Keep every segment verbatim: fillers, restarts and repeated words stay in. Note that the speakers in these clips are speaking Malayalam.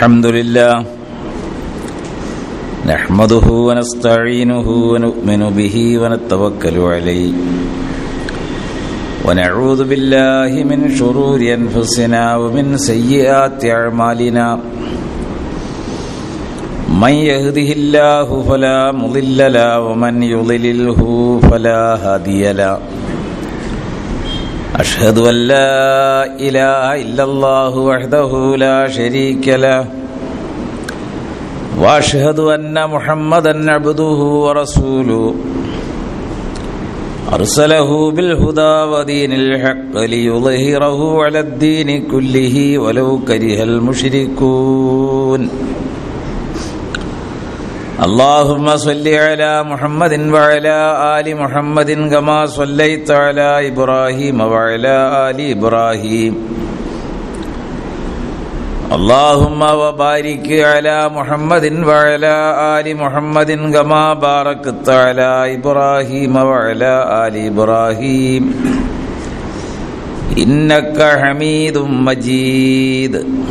الحمد لله نحمده ونستعينه ونؤمن به ونتوكل عليه ونعوذ بالله من شرور أنفسنا ومن سيئات أعمالنا من يهده الله فلا مضل له ومن يضلله فلا هادي له أشهد أن لا إله إلا الله وحده لا شريك له وأشهد أن محمدًا عبده ورسوله أرسله بالهدى ودين الحق ليظهره على الدين كله ولو كره المشركون اللهم صل على محمد وعلى آل محمد كما صليت على إبراهيم وعلى آل إبراهيم اللهم وبارك على محمد وعلى آل محمد كما باركت على إبراهيم وعلى آل إبراهيم إنك حميد مجيد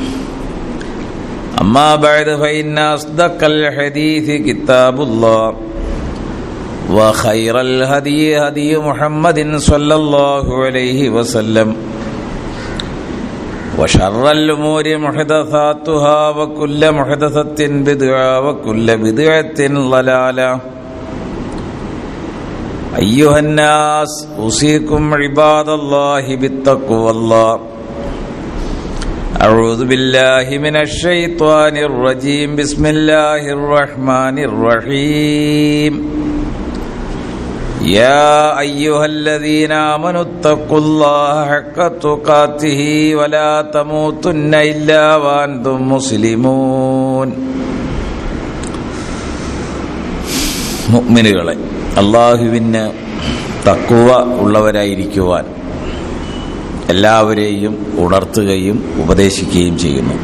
أما بعد فإن أصدق الحديث كتاب الله وخير الهدي هدي محمد صلى الله عليه وسلم وشر الأمور محدثاتها وكل محدثة بدعة وكل بدعة ضلالة أيها الناس أوصيكم عباد الله بالتقوى الله أعوذ بالله من الشيطان الرجيم بسم الله الرحمن الرحيم يا أيها الذين آمنوا اتقوا الله حق تقاته ولا تموتن إلا وأنتم مسلمون മുഅ്മിനുകളെ, അല്ലാഹുവിന് തഖ്വ ഉള്ളവരായിരിക്കുവാൻ എല്ലാവരെയും ഉണർത്തുകയും ഉപദേശിക്കുകയും ചെയ്യുന്നു.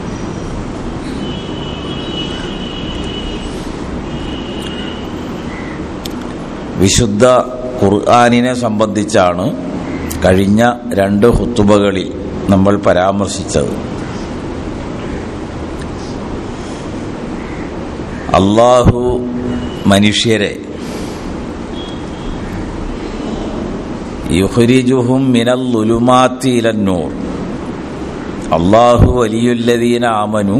വിശുദ്ധ ഖുർആനിനെ സംബന്ധിച്ചാണ് കഴിഞ്ഞ രണ്ട് ഖുതുബകളിൽ നമ്മൾ പരാമർശിച്ചത്. അല്ലാഹു മനുഷ്യരെ യുഖ്രിജുഹും മിനൽ ളുലുമാത്തി ഇലൻ നൂർ, അല്ലാഹു വലിയുല്ലദീന ആമനു,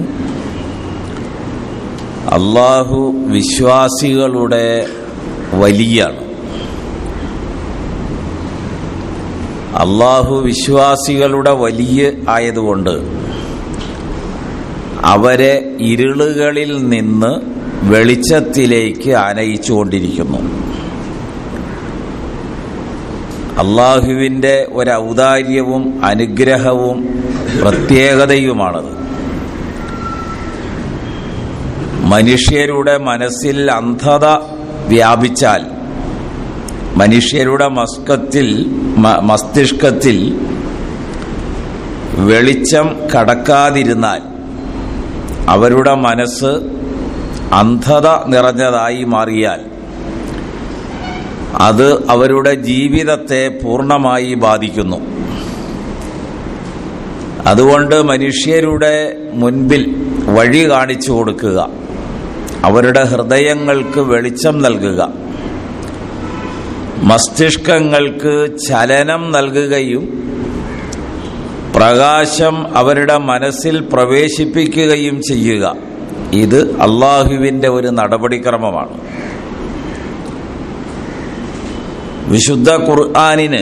അല്ലാഹു വിശ്വാസികളുടെ വലിയാണ്. അല്ലാഹു വിശ്വാസികളുടെ വലിയ ആയതുകൊണ്ട് അവരെ ഇരുളുകളിൽ നിന്ന് വെളിച്ചത്തിലേക്ക് ആനയിച്ചുകൊണ്ടിരിക്കുന്നു. അല്ലാഹുവിൻ്റെ ഒരു ഔദാര്യവും അനുഗ്രഹവും പ്രത്യേകതയുമാണത്. മനുഷ്യരുടെ മനസ്സിൽ അന്ധത വ്യാപിച്ചാൽ, മനുഷ്യരുടെ മസ്കത്തിൽ മസ്തിഷ്കത്തിൽ വെളിച്ചം കടക്കാതിരുന്നാൽ, അവരുടെ മനസ്സ് അന്ധത നിറഞ്ഞതായി മാറിയാൽ അത് അവരുടെ ജീവിതത്തെ പൂർണ്ണമായി ബാധിക്കുന്നു. അതുകൊണ്ട് മനുഷ്യരുടെ മുൻപിൽ വഴി കാണിച്ചു കൊടുക്കുക, അവരുടെ ഹൃദയങ്ങൾക്ക് വെളിച്ചം നൽകുക, മസ്തിഷ്കങ്ങൾക്ക് ചലനം നൽകുകയും പ്രകാശം അവരുടെ മനസ്സിൽ പ്രവേശിപ്പിക്കുകയും ചെയ്യുക, ഇത് അല്ലാഹുവിൻ്റെ ഒരു നടപടിക്രമമാണ്. വിശുദ്ധ ഖുർആനിന്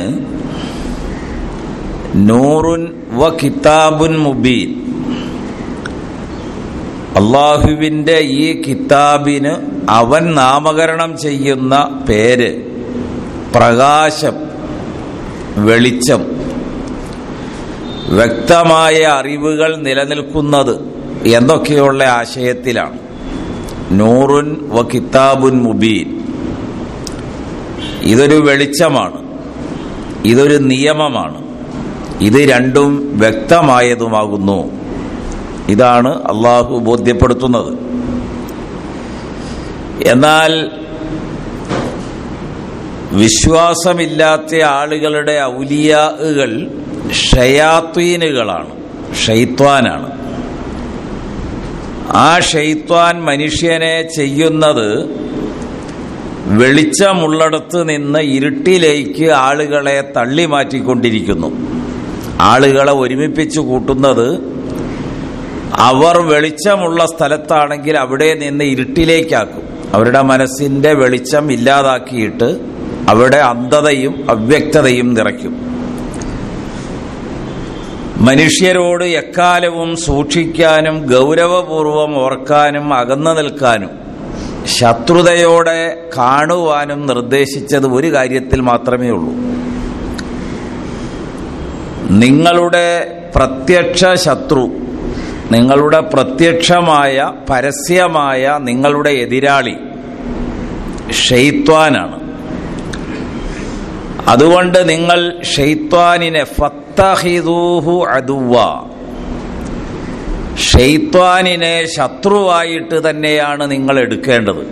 നൂറുൻ വ കിതാബുൻ മുബീൻ, അല്ലാഹുവിൻ്റെ ഈ കിതാബിന് അവൻ നാമകരണം ചെയ്യുന്ന പേര് പ്രകാശം, വെളിച്ചം, വ്യക്തമായ അറിവുകൾ നിലനിൽക്കുന്നത് എന്നൊക്കെയുള്ള ആശയത്തിലാണ്. നൂറുൻ വ കിതാബുൻ മുബീൻ, ഇതൊരു വെളിച്ചമാണ്, ഇതൊരു നിയമമാണ്, ഇത് രണ്ടും വ്യക്തമായതുമാകുന്നു. ഇതാണ് അല്ലാഹു ബോധ്യപ്പെടുത്തുന്നത്. എന്നാൽ വിശ്വാസമില്ലാത്ത ആളുകളുടെ ഔലിയാകൾ ഷയാത്വീനുകളാണ്, ഷൈത്വാനാണ്. ആ ശൈത്വാൻ മനുഷ്യനെ ചെയ്യുന്നത് വെളിച്ചമുള്ളിടത്ത് നിന്ന് ഇരുട്ടിലേക്ക് ആളുകളെ തള്ളി മാറ്റിക്കൊണ്ടിരിക്കുന്നു. ആളുകളെ ഒരുമിപ്പിച്ചു കൂട്ടുന്നത് അവർ വെളിച്ചമുള്ള സ്ഥലത്താണെങ്കിൽ അവിടെ നിന്ന് ഇരുട്ടിലേക്കാക്കും. അവരുടെ മനസ്സിന്റെ വെളിച്ചം ഇല്ലാതാക്കിയിട്ട് അവിടെ അന്ധതയും അവ്യക്തതയും നിറയ്ക്കും. മനുഷ്യരോട് എക്കാലവും സൂക്ഷിക്കാനും ഗൗരവപൂർവം ഓർക്കാനും അകന്നു നിൽക്കാനും ശത്രുതയോടെ കാണുവാനും നിർദ്ദേശിച്ചത് ഒരു കാര്യത്തിൽ മാത്രമേ ഉള്ളൂ. നിങ്ങളുടെ പ്രത്യക്ഷ ശത്രു, നിങ്ങളുടെ പ്രത്യക്ഷമായ പരസ്യമായ നിങ്ങളുടെ എതിരാളി ശൈത്വാനാണ്. അതുകൊണ്ട് നിങ്ങൾ ശൈത്വാനിനെ ഫത്തഹിദൂഹു അദുവ്വ, ശൈത്വാനിനെ ശത്രുവായിട്ട് തന്നെയാണ് നിങ്ങൾ എടുക്കേണ്ടത്.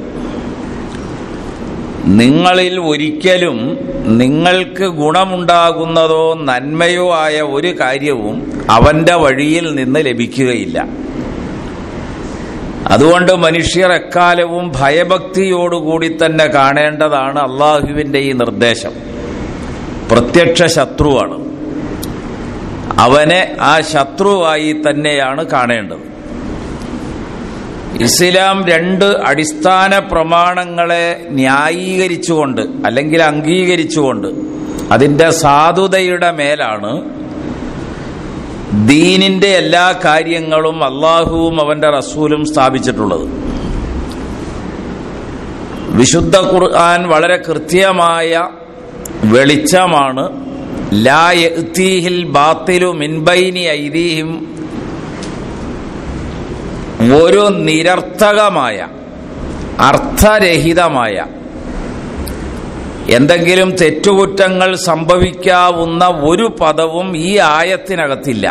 നിങ്ങളിൽ ഒരിക്കലും നിങ്ങൾക്ക് ഗുണമുണ്ടാകുന്നതോ നന്മയോ ആയ ഒരു കാര്യവും അവന്റെ വഴിയിൽ നിന്ന് ലഭിക്കുകയില്ല. അതുകൊണ്ട് മനുഷ്യർ എക്കാലവും ഭയഭക്തിയോടുകൂടി തന്നെ കാണേണ്ടതാണ് അള്ളാഹുവിന്റെ ഈ നിർദ്ദേശം. പ്രത്യക്ഷ ശത്രുവാണ്, അവനെ ആ ശത്രുവായി തന്നെയാണ് കാണേണ്ടത്. ഇസ്ലാം രണ്ട് അടിസ്ഥാന പ്രമാണങ്ങളെ ന്യായീകരിച്ചുകൊണ്ട് അല്ലെങ്കിൽ അംഗീകരിച്ചുകൊണ്ട് അതിൻ്റെ സാധുതയുടെ മേലാണ് ദീനിന്റെ എല്ലാ കാര്യങ്ങളും അള്ളാഹുവും അവന്റെ റസൂലും സ്ഥാപിച്ചിട്ടുള്ളത്. വിശുദ്ധ ഖുർആൻ വളരെ കൃത്യമായ വെളിച്ചമാണ്. ലാ യഅ്തീഹിൽ ബാത്തിലു മിൻ ബൈനി ഐദീഹിം, ഒരു നിരർത്ഥകമായ അർത്ഥരഹിതമായ എന്തെങ്കിലും തെറ്റുകുറ്റങ്ങൾ സംഭവിക്കാവുന്ന ഒരു പദവും ഈ ആയത്തിനകത്തില്ല.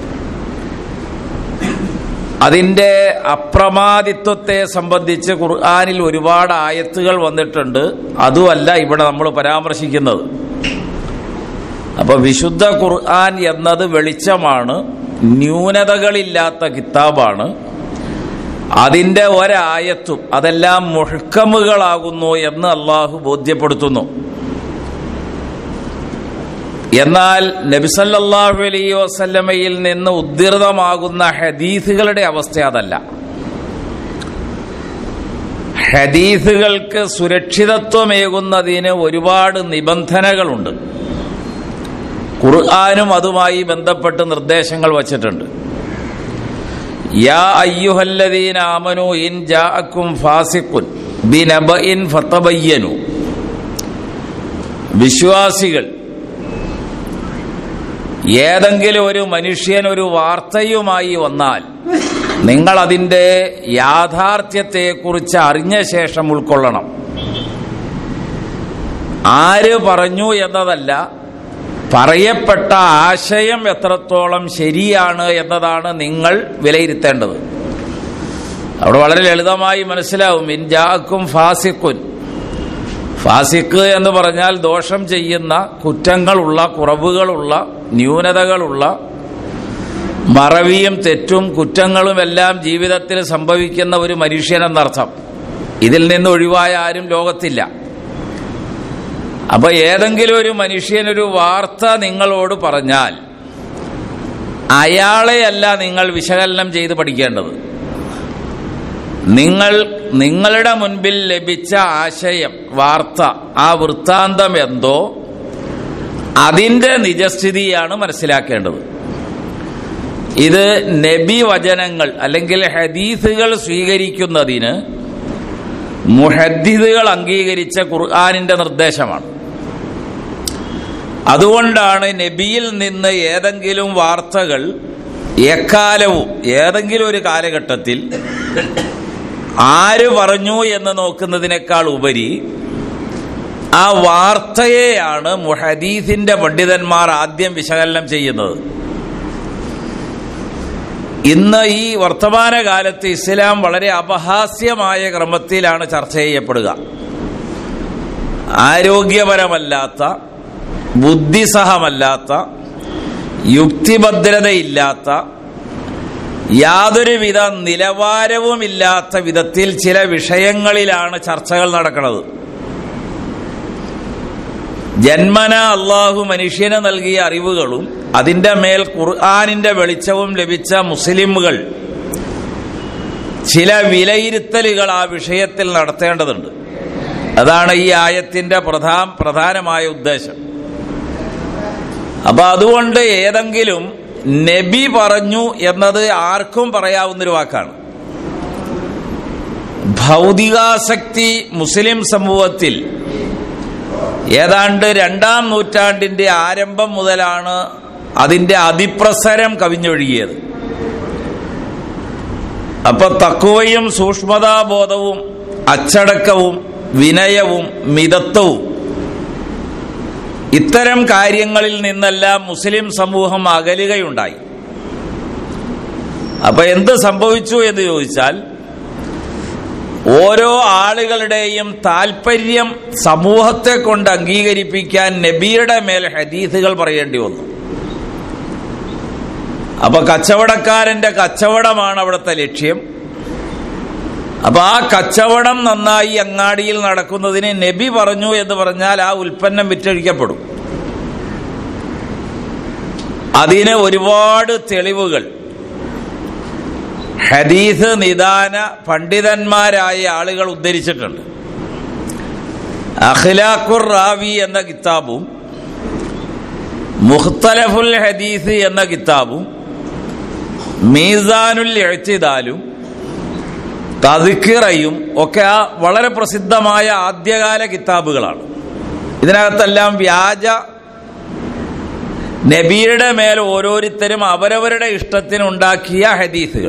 അതിൻ്റെ അപ്രമാദിത്വത്തെ സംബന്ധിച്ച് ഖുർആനിൽ ഒരുപാട് ആയത്തുകൾ വന്നിട്ടുണ്ട്. അതുമല്ല ഇവിടെ നമ്മൾ പരാമർശിക്കുന്നത്. അപ്പൊ വിശുദ്ധ ഖുർആൻ എന്നത് വെളിച്ചമാണ്, ന്യൂനതകളില്ലാത്ത കിതാബാണ്. അതിന്റെ ഒരായത്തും അതെല്ലാം മുഹ്കമുകളാകുന്നു എന്ന് അള്ളാഹു ബോധ്യപ്പെടുത്തുന്നു. എന്നാൽ നബി സല്ലല്ലാഹു അലൈഹി വസല്ലമയിൽ നിന്ന് ഉദ്ധൃതമാകുന്ന ഹദീസുകളുടെ അവസ്ഥ അതല്ല. ഹദീസുകൾക്ക് സുരക്ഷിതത്വമേകുന്നതിന് ഒരുപാട് നിബന്ധനകളുണ്ട്. ഖുർആനും അതുമായി ബന്ധപ്പെട്ട് നിർദ്ദേശങ്ങൾ വച്ചിട്ടുണ്ട്. യാ അയ്യുഹല്ലദീന ആമനൂ ഇൻ ജാഅക്കും ഫാസിഖുൻ ബിനബഇൻ ഫതബയ്യനു, വിശ്വാസികൾ, ഏതെങ്കിലും ഒരു മനുഷ്യൻ ഒരു വാർത്തയുമായി വന്നാൽ നിങ്ങൾ അതിൻ്റെ യാഥാർത്ഥ്യത്തെക്കുറിച്ച് അറിഞ്ഞ ശേഷം ഉൾക്കൊള്ളണം. ആര് പറഞ്ഞു എന്നതല്ല, പറയപ്പെട്ട ആശയം എത്രത്തോളം ശരിയാണ് എന്നതാണ് നിങ്ങൾ വിലയിരുത്തേണ്ടത്. അവിടെ വളരെ ലളിതമായി മനസ്സിലാവും. ഇൻ ജാഅക്കും ഫാസിഖുൻ, ഫാസിഖ് എന്ന് പറഞ്ഞാൽ ദോഷം ചെയ്യുന്ന, കുറ്റങ്ങളുള്ള, കുറവുകളുള്ള, ന്യൂനതകളുള്ള, മറവിയും തെറ്റും കുറ്റങ്ങളും എല്ലാം ജീവിതത്തിൽ സംഭവിക്കുന്ന ഒരു മനുഷ്യനെന്നർത്ഥം. ഇതിൽ നിന്ന് ഒഴിവായ ആരും ലോകത്തില്ല. അപ്പൊ ഏതെങ്കിലും ഒരു മനുഷ്യനൊരു വാർത്ത നിങ്ങളോട് പറഞ്ഞാൽ അയാളെയല്ല നിങ്ങൾ വിശകലനം ചെയ്ത് പഠിക്കേണ്ടത്. നിങ്ങൾ നിങ്ങളുടെ മുൻപിൽ ലഭിച്ച ആശയം, വാർത്ത, ആ വൃത്താന്തം എന്തോ അതിന്റെ നിജസ്ഥിതിയാണ് മനസ്സിലാക്കേണ്ടത്. ഇത് നബി വചനങ്ങൾ അല്ലെങ്കിൽ ഹദീസുകൾ സ്വീകരിക്കുന്നതിന് മുഹദ്ദിസുകൾ അംഗീകരിച്ച ഖുർആനിന്റെ നിർദ്ദേശമാണ്. അതുകൊണ്ടാണ് നബിയിൽ നിന്ന് ഏതെങ്കിലും വാർത്തകൾ എക്കാലവും ഏതെങ്കിലും ഒരു കാലഘട്ടത്തിൽ ആര് പറഞ്ഞു എന്ന് നോക്കുന്നതിനേക്കാൾ ഉപരി ആ വാർത്തയെയാണ് മുഹദീസിന്റെ പണ്ഡിതന്മാർ ആദ്യം വിശകലനം ചെയ്യുന്നത്. ഇന്ന് ഈ വർത്തമാനകാലത്ത് ഇസ്ലാം വളരെ അപഹാസ്യമായ ക്രമത്തിലാണ് ചർച്ച ചെയ്യപ്പെടുക. ആരോഗ്യപരമല്ലാത്ത, ബുദ്ധിസഹമല്ലാത്ത, യുക്തിഭദ്രതയില്ലാത്ത, യാതൊരുവിധ നിലവാരവുമില്ലാത്ത വിധത്തിൽ ചില വിഷയങ്ങളിലാണ് ചർച്ചകൾ നടക്കുന്നത്. ജന്മന അള്ളാഹു മനുഷ്യന് നൽകിയ അറിവുകളും അതിൻ്റെ മേൽ ഖുർആനിന്റെ വെളിച്ചവും ലഭിച്ച മുസ്ലിമുകൾ ചില വിലയിരുത്തലുകൾ ആ വിഷയത്തിൽ നടത്തേണ്ടതുണ്ട്. അതാണ് ഈ ആയത്തിന്റെ പ്രധാന പ്രധാനമായ ഉദ്ദേശം. അപ്പൊ അതുകൊണ്ട് ഏതെങ്കിലും നബി പറഞ്ഞു എന്നത് ആർക്കും പറയാവുന്നൊരു വാക്കാണ്. ഭൗതികാസക്തി മുസ്ലിം സമൂഹത്തിൽ ഏതാണ്ട് രണ്ടാം നൂറ്റാണ്ടിന്റെ ആരംഭം മുതലാണ് അതിന്റെ അതിപ്രസരം കവിഞ്ഞൊഴുകിയത്. അപ്പൊ തഖ്വയും സൂക്ഷ്മതാബോധവും അച്ചടക്കവും വിനയവും മിതത്വവും ഇത്തരം കാര്യങ്ങളിൽ നിന്നെല്ലാം മുസ്ലിം സമൂഹം അകലുകയുണ്ടായി. അപ്പൊ എന്ത് സംഭവിച്ചു എന്ന് ചോദിച്ചാൽ, ഓരോ ആളുകളുടെയും താല്പര്യം സമൂഹത്തെ കൊണ്ട് അംഗീകരിപ്പിക്കാൻ നബിയുടെ മേൽ ഹദീസുകൾ പറയേണ്ടി വന്നു. അപ്പൊ കച്ചവടക്കാരന്റെ കച്ചവടമാണ് അവിടുത്തെ ലക്ഷ്യം. അപ്പൊ ആ കച്ചവടം നന്നായി അങ്ങാടിയിൽ നടക്കുന്നതിന് നബി പറഞ്ഞു എന്ന് പറഞ്ഞാൽ ആ ഉൽപ്പന്നം വിറ്റഴിക്കപ്പെടും. അതിന് ഒരുപാട് തെളിവുകൾ ഹദീസ് നിദാന പണ്ഡിതന്മാരായ ആളുകൾ ഉദ്ധരിച്ചിട്ടുണ്ട്. അഖ്ലാഖുർ റാവി എന്ന കിതാബും മുഖ്തലഫുൽ ഹദീസ് എന്ന കിതാബും മീസാനുൽ ഇഅ്തിദാലും തദ്കിറയും ഒക്കെ ആ വളരെ പ്രസിദ്ധമായ ആദ്യകാല കിതാബുകളാണ്. ഇതിനകത്തെല്ലാം വ്യാജ നബിയുടെ മേൽ ഓരോരുത്തരും അവരവരുടെ ഇഷ്ടത്തിനുണ്ടാക്കിയ ഹദീസുകൾ.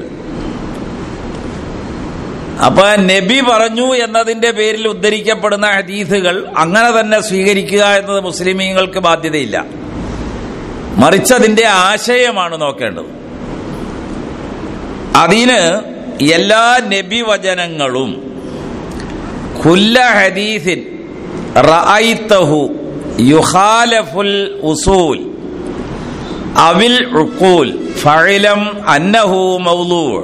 അപ്പൊ നബി പറഞ്ഞു എന്നതിന്റെ പേരിൽ ഉദ്ധരിക്കപ്പെടുന്ന ഹദീസുകൾ അങ്ങനെ തന്നെ സ്വീകരിക്കുക എന്നത് മുസ്ലിമീങ്ങൾക്ക് ബാധ്യതയില്ല. മറിച്ച് അതിന്റെ ആശയമാണ് നോക്കേണ്ടത്. അതിന് എല്ലാ നബി വചനങ്ങളും കുല്ല ഹദീസിൻ റഅയ്തഹു യുഖാലഫുൽ ഉസൂൽ അവിൽ ഉഖൂൽ ഫഇലം അന്നഹു മൗളൂ'.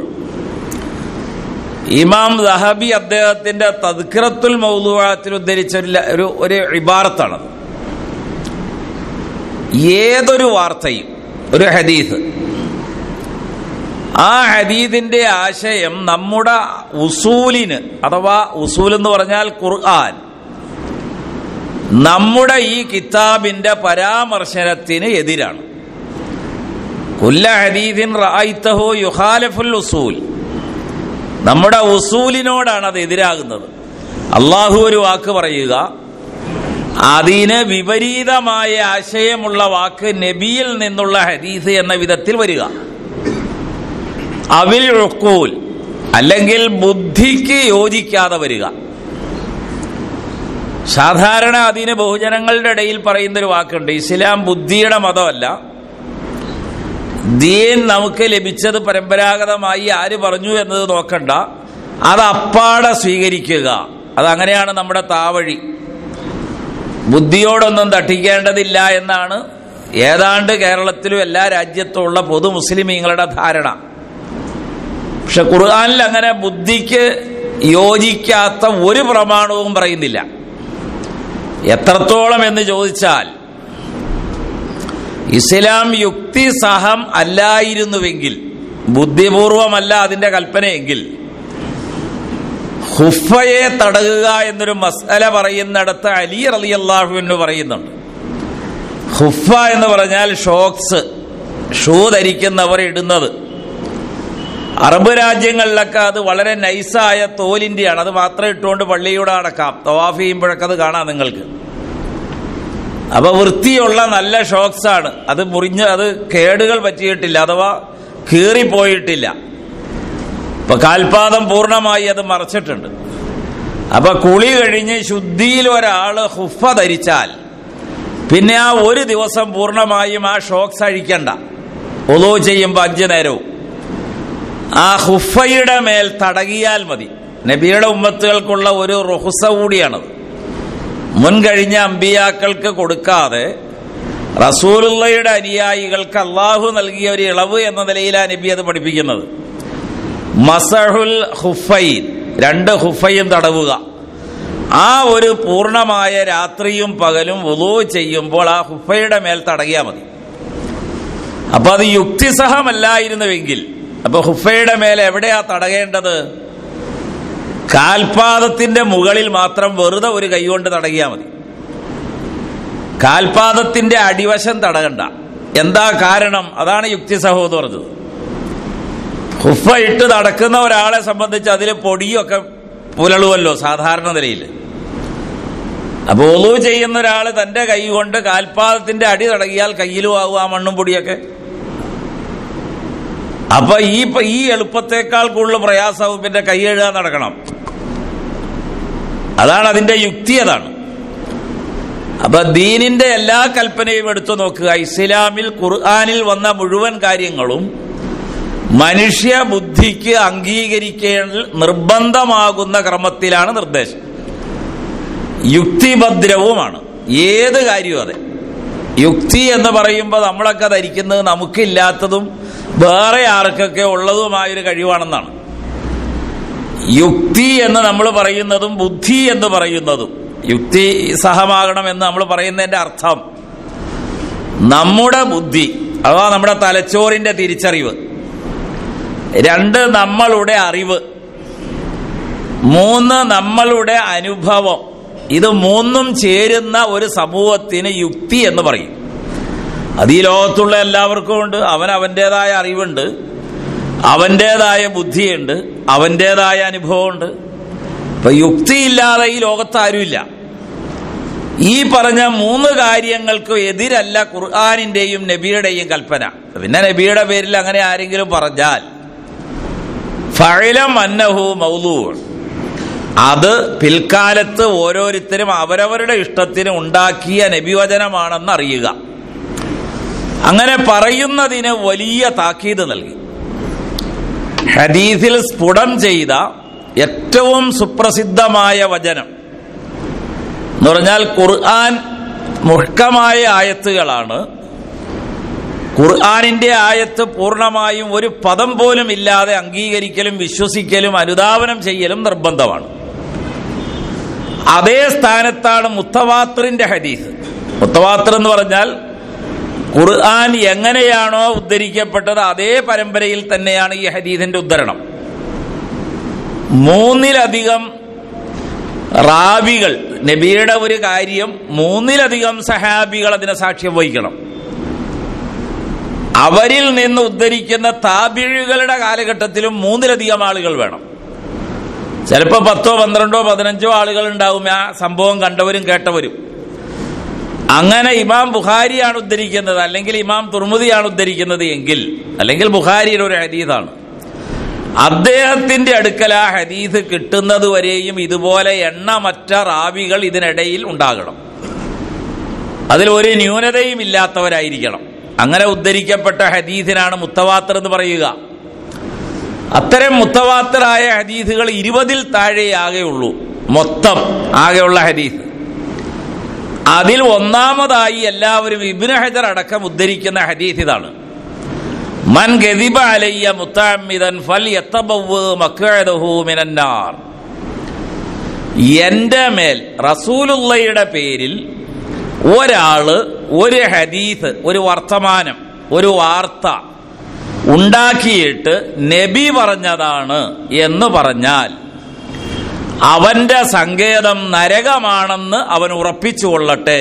ഇമാം ദഹബി അദ്ദേഹത്തിന്റെ തദ്കിറത്തുൽ മൗളൂഅത്തിൽ ഉദ്ധരിച്ച ഒരു ഒരു ഇബാറത്താണ്. ഏതൊരു വാർത്തയും ഒരു ഹദീസ്, ആ ഹദീദിന്റെ ആശയം നമ്മുടെ ഉസൂലിന്, അഥവാ ഉസൂൽ എന്ന് പറഞ്ഞാൽ ഖുർആൻ, നമ്മുടെ ഈ കിതാബിന്റെ പരാമർശനത്തിന് എതിരാണ്. കുല്ല ഹദീദിൻ റഅയ്തഹു യുഖാലിഫുൽ ഉസൂൽ, നമ്മുടെ ഉസൂലിനോടാണ് അത് എതിരാകുന്നത്. അള്ളാഹു ഒരു വാക്ക് പറയുക, അതിന് വിപരീതമായ ആശയമുള്ള വാക്ക് നബിയിൽ നിന്നുള്ള ഹദീസ് എന്ന വിധത്തിൽ വരിക. അവിൽ ഉഖൂൽ, അല്ലെങ്കിൽ ബുദ്ധിക്ക് യോജിക്കാതെ വരിക. സാധാരണ അതിന് ബഹുജനങ്ങളുടെ ഇടയിൽ പറയുന്നൊരു വാക്കുണ്ട്, ഇസ്ലാം ബുദ്ധിയുടെ മതമല്ല, ദീൻ നമുക്ക് ലഭിച്ചത് പരമ്പരാഗതമായി ആര് പറഞ്ഞു എന്നത് നോക്കണ്ട, അത് അപ്പാടെ സ്വീകരിക്കുക. അതങ്ങനെയാണ് നമ്മുടെ താവഴി. ബുദ്ധിയോടൊന്നും തട്ടിക്കേണ്ടതില്ല എന്നാണ് ഏതാണ്ട് കേരളത്തിലും എല്ലാ രാജ്യത്തും ഉള്ള പൊതു മുസ്ലിമീങ്ങളുടെ ധാരണ. പക്ഷെ ഖുർആനിൽ അങ്ങനെ ബുദ്ധിക്ക് യോജിക്കാത്ത ഒരു പ്രമാണവും പറയുന്നില്ല. എത്രത്തോളം എന്ന് ചോദിച്ചാൽ, ഇസ്ലാം യുക്തിസഹം അല്ലായിരുന്നുവെങ്കിൽ, ബുദ്ധിപൂർവമല്ല അതിന്റെ കൽപ്പനയെങ്കിൽ, ഖുഫയെ തടയുക എന്നൊരു മസ്അല പറയുന്നിടത്ത് അലി റളിയല്ലാഹു അൻഹു പറയുന്നുണ്ട്. ഖുഫ എന്ന് പറഞ്ഞാൽ ഷോക്സ്, ഷൂ ധരിക്കുന്നവർ ഇടുന്നത്. അറബ് രാജ്യങ്ങളിലൊക്കെ അത് വളരെ നൈസായ തോലിന്റെയാണ്. അത് മാത്രം ഇട്ടുകൊണ്ട് പള്ളിയൂടെ അടക്കാം. തവാഫ് ചെയ്യുമ്പോഴൊക്കെ അത് കാണാം നിങ്ങൾക്ക്. അപ്പൊ വൃത്തിയുള്ള നല്ല ഷോക്സ് ആണ്. അത് മുറിഞ്ഞ് അത് കേടുകൾ പറ്റിയിട്ടില്ല, അഥവാ കീറിപ്പോയിട്ടില്ല. ഇപ്പൊ കാൽപാദം പൂർണ്ണമായി അത് മറച്ചിട്ടുണ്ട്. അപ്പൊ കുളി കഴിഞ്ഞ് ശുദ്ധിയിൽ ഒരാള് ഖുഫ ധരിച്ചാൽ പിന്നെ ആ ഒരു ദിവസം പൂർണ്ണമായും ആ ഷോക്സ് അഴിക്കണ്ട. വുളൂ ചെയ്യുമ്പോൾ അഞ്ചു നേരവും ആ ഖുഫയുടെ മേൽ തടകിയാൽ മതി. നബിയുടെ ഉമ്മത്തുകൾക്കുള്ള ഒരു റുഖ്സ കൂടിയാണത്. മുൻകഴിഞ്ഞ അമ്പിയാക്കൾക്ക് കൊടുക്കാതെ റസൂലുള്ളയുടെ അനുയായികൾക്ക് അള്ളാഹു നൽകിയ ഒരു ഇളവ് എന്ന നിലയിലാണ് നബി അത് പഠിപ്പിക്കുന്നത്. മസഹുൽ ഖുഫൈൻ, രണ്ട് ഖുഫയും തടവുക. ആ ഒരു പൂർണ്ണമായ രാത്രിയും പകലും വുളൂ ചെയ്യുമ്പോൾ ആ ഖുഫയുടെ മേൽ തടകിയാൽ മതി. അപ്പൊ അത് യുക്തിസഹമല്ലായിരുന്നുവെങ്കിൽ അപ്പൊ ഖുഫയുടെ മേൽ എവിടെയാ തടകേണ്ടത്? കാൽപാദത്തിന്റെ മുകളിൽ മാത്രം വെറുതെ ഒരു കൈകൊണ്ട് തടകിയാൽ മതി. കാൽപാദത്തിന്റെ അടിവശം തടകണ്ട. എന്താ കാരണം? അതാണ് യുക്തിസഹം എന്ന് പറഞ്ഞത്. ഖുഫ ഇട്ട് നടക്കുന്ന ഒരാളെ സംബന്ധിച്ച് അതിൽ പൊടിയൊക്കെ പുലളുവല്ലോ സാധാരണ നിലയിൽ. അപ്പൊ വുളൂ ചെയ്യുന്ന ഒരാൾ തന്റെ കൈ കൊണ്ട് കാൽപാദത്തിന്റെ അടി തടകിയാൽ കയ്യിലും ആകും ആ മണ്ണും പൊടിയൊക്കെ. അപ്പൊ ഈ ഈ എളുപ്പത്തേക്കാൾ കൂടുതൽ പ്രയാസവും പിന്നെ കൈ എഴുതാൻ നടക്കണം. അതാണ് അതിന്റെ യുക്തി. അതാണ്. അപ്പൊ ദീനിന്റെ എല്ലാ കൽപ്പനയും എടുത്തു നോക്കുക. ഇസ്ലാമിൽ ഖുർആനിൽ വന്ന മുഴുവൻ കാര്യങ്ങളും മനുഷ്യ ബുദ്ധിക്ക് അംഗീകരിക്കേണ്ട നിർബന്ധമാകുന്ന ക്രമത്തിലാണ് നിർദ്ദേശം. യുക്തിഭദ്രവുമാണ് ഏത് കാര്യവും. അതെ, യുക്തി എന്ന് പറയുമ്പോൾ നമ്മളൊക്കെ ധരിക്കുന്നത് നമുക്കില്ലാത്തതും വേറെ ആർക്കൊക്കെ ഉള്ളതുമായൊരു കഴിവാണെന്നാണ്. യുക്തി എന്ന് നമ്മൾ പറയുന്നതും ബുദ്ധി എന്ന് പറയുന്നതും യുക്തി സഹമാകണം എന്ന് നമ്മൾ പറയുന്നതിന്റെ അർത്ഥം നമ്മുടെ ബുദ്ധി അഥവാ നമ്മുടെ തലച്ചോറിന്റെ തിരിച്ചറിവ്, രണ്ട് നമ്മളുടെ അറിവ്, മൂന്ന് നമ്മളുടെ അനുഭവം. ഇത് മൂന്നും ചേരുന്ന ഒരു സമൂഹത്തിന് യുക്തി എന്ന് പറയും. അത് ഈ ലോകത്തുള്ള എല്ലാവർക്കും ഉണ്ട്. അവൻ അവൻ്റെതായ അറിവുണ്ട്, അവൻ്റെതായ ബുദ്ധിയുണ്ട്, അവൻ്റെതായ അനുഭവമുണ്ട്. ഇപ്പൊ യുക്തിയില്ലാതെ ഈ ലോകത്ത് ആരുമില്ല. ഈ പറഞ്ഞ മൂന്ന് കാര്യങ്ങൾക്ക് എതിരല്ല ഖുർആനിന്റെയും നബിയുടെയും കൽപ്പന. പിന്നെ നബിയുടെ പേരിൽ അങ്ങനെ ആരെങ്കിലും പറഞ്ഞാൽ ഫഅലം അന്നഹു മൗദൂ, അത് പിൽക്കാലത്ത് ഓരോരുത്തരും അവരവരുടെ ഇഷ്ടത്തിന് ഉണ്ടാക്കിയ നബിവചനമാണെന്ന് അറിയുക. അങ്ങനെ പറയുന്നതിന് വലിയ താക്കീത് നൽകി. ഹദീസിൽ സ്ഫുടം ചെയ്ത ഏറ്റവും സുപ്രസിദ്ധമായ വചനം എന്ന് പറഞ്ഞാൽ ഖുർആൻ മുഹ്കമായ ആയത്തുകളാണ്. ഖുർആനിന്റെ ആയത്ത് പൂർണ്ണമായും ഒരു പദം പോലും ഇല്ലാതെ അംഗീകരിക്കലും വിശ്വസിക്കലും അനുധാവനം ചെയ്യലും നിർബന്ധമാണ്. അതേ സ്ഥാനത്താണ് മുത്തവാത്തിറിന്റെ ഹദീസ്. മുത്തവാത്തിർ എന്ന് പറഞ്ഞാൽ ഖുർആൻ എങ്ങനെയാണോ ഉദ്ധരിക്കപ്പെട്ടത് അതേ പരമ്പരയിൽ തന്നെയാണ് ഈ ഹദീസിന്റെ ഉദ്ധരണം. മൂന്നിലധികം റാവികൾ, നബിയുടെ ഒരു കാര്യം മൂന്നിലധികം സഹാബികൾ അതിനെ സാക്ഷ്യം വഹിക്കണം. അവരിൽ നിന്ന് ഉദ്ധരിക്കുന്ന താബിഴുകളുടെ കാലഘട്ടത്തിലും മൂന്നിലധികം ആളുകൾ വേണം. ചിലപ്പോൾ പത്തോ പന്ത്രണ്ടോ പതിനഞ്ചോ ആളുകൾ ഉണ്ടാവും ആ സംഭവം കണ്ടവരും കേട്ടവരും. അങ്ങനെ ഇമാം ബുഖാരിയാണ് ഉദ്ധരിക്കുന്നത്, അല്ലെങ്കിൽ ഇമാം തുർമുദിയാണ് ഉദ്ധരിക്കുന്നത് എങ്കിൽ, അല്ലെങ്കിൽ ബുഖാരിയുടെ ഒരു ഹദീസാണ്, അദ്ദേഹത്തിന്റെ അടുക്കൽ ആ ഹദീസ് കിട്ടുന്നത് വരെയും ഇതുപോലെ എണ്ണമറ്റ റാവികൾ ഇതിനിടയിൽ ഉണ്ടാകണം. അതിൽ ഒരു ന്യൂനതയും ഇല്ലാത്തവരായിരിക്കണം. അങ്ങനെ ഉദ്ധരിക്കപ്പെട്ട ഹദീസിനാണ് മുത്തവാത്തിർ എന്ന് പറയുക. അത്തരം മുത്തവാത്തിറായ ഹദീസുകൾ ഇരുപതിൽ താഴെ ആകെയുള്ളൂ മൊത്തം ആകെയുള്ള ഹദീസ്. അതിൽ ഒന്നാമതായി എല്ലാവരും ഇബ്നു ഹജർ അടക്കം ഉദ്ധരിക്കുന്ന ഹദീസ് ഇതാണ്: മൻ ഗദിബ അലയ്യ മുതഅമ്മിദൻ ഫൽയതബവ്വ മഖ്അദഹു മിനന്നാർ. എന്റെ മേൽ റസൂലുള്ളാഹിയുടെ പേരിൽ ഒരാള് ഒരു ഹദീസ്, ഒരു വർത്തമാനം, ഒരു വാർത്ത ഉണ്ടാക്കിയിട്ട് നബി പറഞ്ഞതാണ് എന്ന് പറഞ്ഞാൽ അവന്റെ സങ്കേതം നരകമാണെന്ന് അവൻ ഉറപ്പിച്ചു കൊള്ളട്ടെ.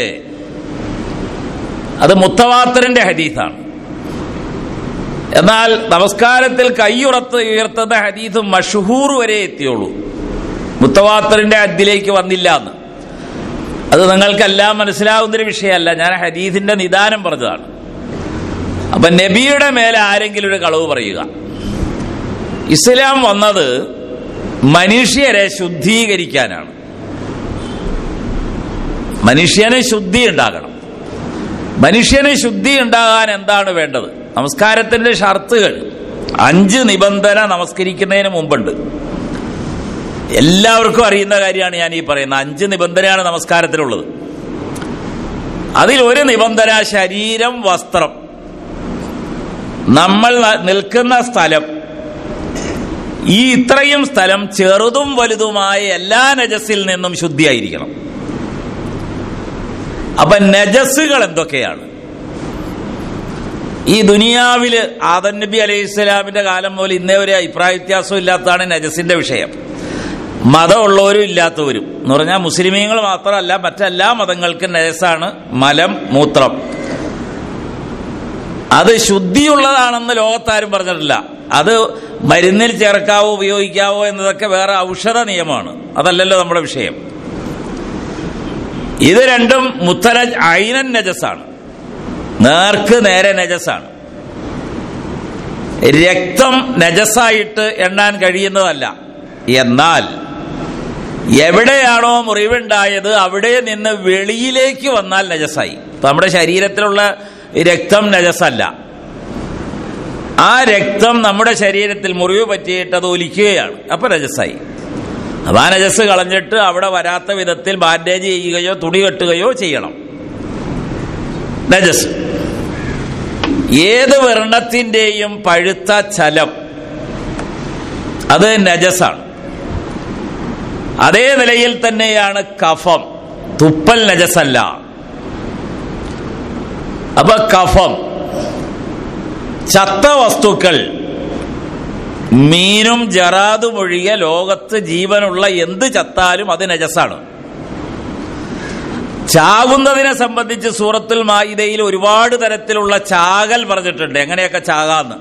അത് മുത്തവാത്തിറിന്റെ ഹദീസാണ്. എന്നാൽ നമസ്കാരത്തിൽ കൈയുറത്ത് ഉയർത്തുന്ന ഹദീസ് മഷ്ഹൂർ വരെ എത്തിയുള്ളൂ, മുത്തവാത്തിറിന്റെ ഹദ്ദിലേക്ക് വന്നില്ല എന്ന്. അത് നിങ്ങൾക്കെല്ലാം മനസ്സിലാവുന്നൊരു വിഷയമല്ല, ഞാൻ ഹദീസിന്റെ നിദാനം പറഞ്ഞതാണ്. അപ്പൊ നബിയുടെ മേലെ ആരെങ്കിലും ഒരു കളവ് പറയുക. ഇസ്ലാം വന്നത് മനുഷ്യരെ ശുദ്ധീകരിക്കാനാണ്. മനുഷ്യന് ശുദ്ധി ഉണ്ടാകണം. മനുഷ്യന് ശുദ്ധി ഉണ്ടാകാൻ എന്താണ് വേണ്ടത്? നമസ്കാരത്തിന്റെ ഷർത്തുകൾ അഞ്ച് നിബന്ധന നമസ്കരിക്കുന്നതിന് മുമ്പുണ്ട്. എല്ലാവർക്കും അറിയുന്ന കാര്യമാണ് ഞാൻ ഈ പറയുന്നത്. അഞ്ച് നിബന്ധനയാണ് നമസ്കാരത്തിലുള്ളത്. അതിൽ ഒരു നിബന്ധന ശരീരം, വസ്ത്രം, നമ്മൾ നിൽക്കുന്ന സ്ഥലം, ഈ ഇത്രയും സ്ഥലം ചെറുതും വലുതുമായ എല്ലാ നജസിൽ നിന്നും ശുദ്ധിയായിരിക്കണം. അപ്പൊ നജസുകൾ എന്തൊക്കെയാണ്? ഈ ദുനിയാവില് ആദം നബി അലൈഹി സ്വലാമിന്റെ കാലം മുതൽ ഇന്നേ ഒരു അഭിപ്രായ വ്യത്യാസം ഇല്ലാത്തതാണ് നജസിന്റെ വിഷയം. മതമുള്ളവരും ഇല്ലാത്തവരും എന്ന് പറഞ്ഞാൽ മുസ്ലിമീങ്ങൾ മാത്രമല്ല, മറ്റെല്ലാ മതങ്ങൾക്കും നജസാണ് മലം, മൂത്രം. അത് ശുദ്ധിയുള്ളതാണെന്ന് ലോകത്താരും പറഞ്ഞിട്ടില്ല. അത് മരുന്നിൽ ചേർക്കാവോ ഉപയോഗിക്കാവോ എന്നതൊക്കെ വേറെ ഔഷധ നിയമമാണ്, അതല്ലല്ലോ നമ്മുടെ വിഷയം. ഇത് രണ്ടും മുത്തലജ് ഐനൻ നജസാണ്, നേർക്ക് നേരെ നജസാണ്. രക്തം നജസായിട്ട് എണ്ണാൻ കഴിയുന്നതല്ല. എന്നാൽ എവിടെയാണോ മുറിവുണ്ടായത് അവിടെ നിന്ന് വെളിയിലേക്ക് വന്നാൽ നജസായി. നമ്മുടെ ശരീരത്തിലുള്ള രക്തം നജസല്ല. ആ രക്തം നമ്മുടെ ശരീരത്തിൽ മുറിവ് പറ്റിയിട്ട് അത് ഒലിക്കുകയാണ്, അപ്പൊ നജസായി. അപ്പൊ ആ നജസ് കളഞ്ഞിട്ട് അവിടെ വരാത്ത വിധത്തിൽ ബാൻഡേജ് ചെയ്യുകയോ തുണി കെട്ടുകയോ ചെയ്യണം. നജസ് ഏത് വർണ്ണത്തിന്റെയും പഴുത്ത ചലം അത് നജസാണ്. അതേ നിലയിൽ തന്നെയാണ് കഫം, തുപ്പൽ നജസല്ല. അപ്പൊ കഫം, ചത്ത വസ്തുക്കൾ, മീനും ജറാദും ഒഴികെ ലോകത്ത് ജീവനുള്ള എന്ത് ചത്താലും അത് നജസാണ്. ചാകുന്നതിനെ സംബന്ധിച്ച് സൂറത്തുൽ മാഇദയിൽ ഒരുപാട് തരത്തിലുള്ള ചാകൽ പറഞ്ഞിട്ടുണ്ട്, എങ്ങനെയൊക്കെ ചാകാന്ന്.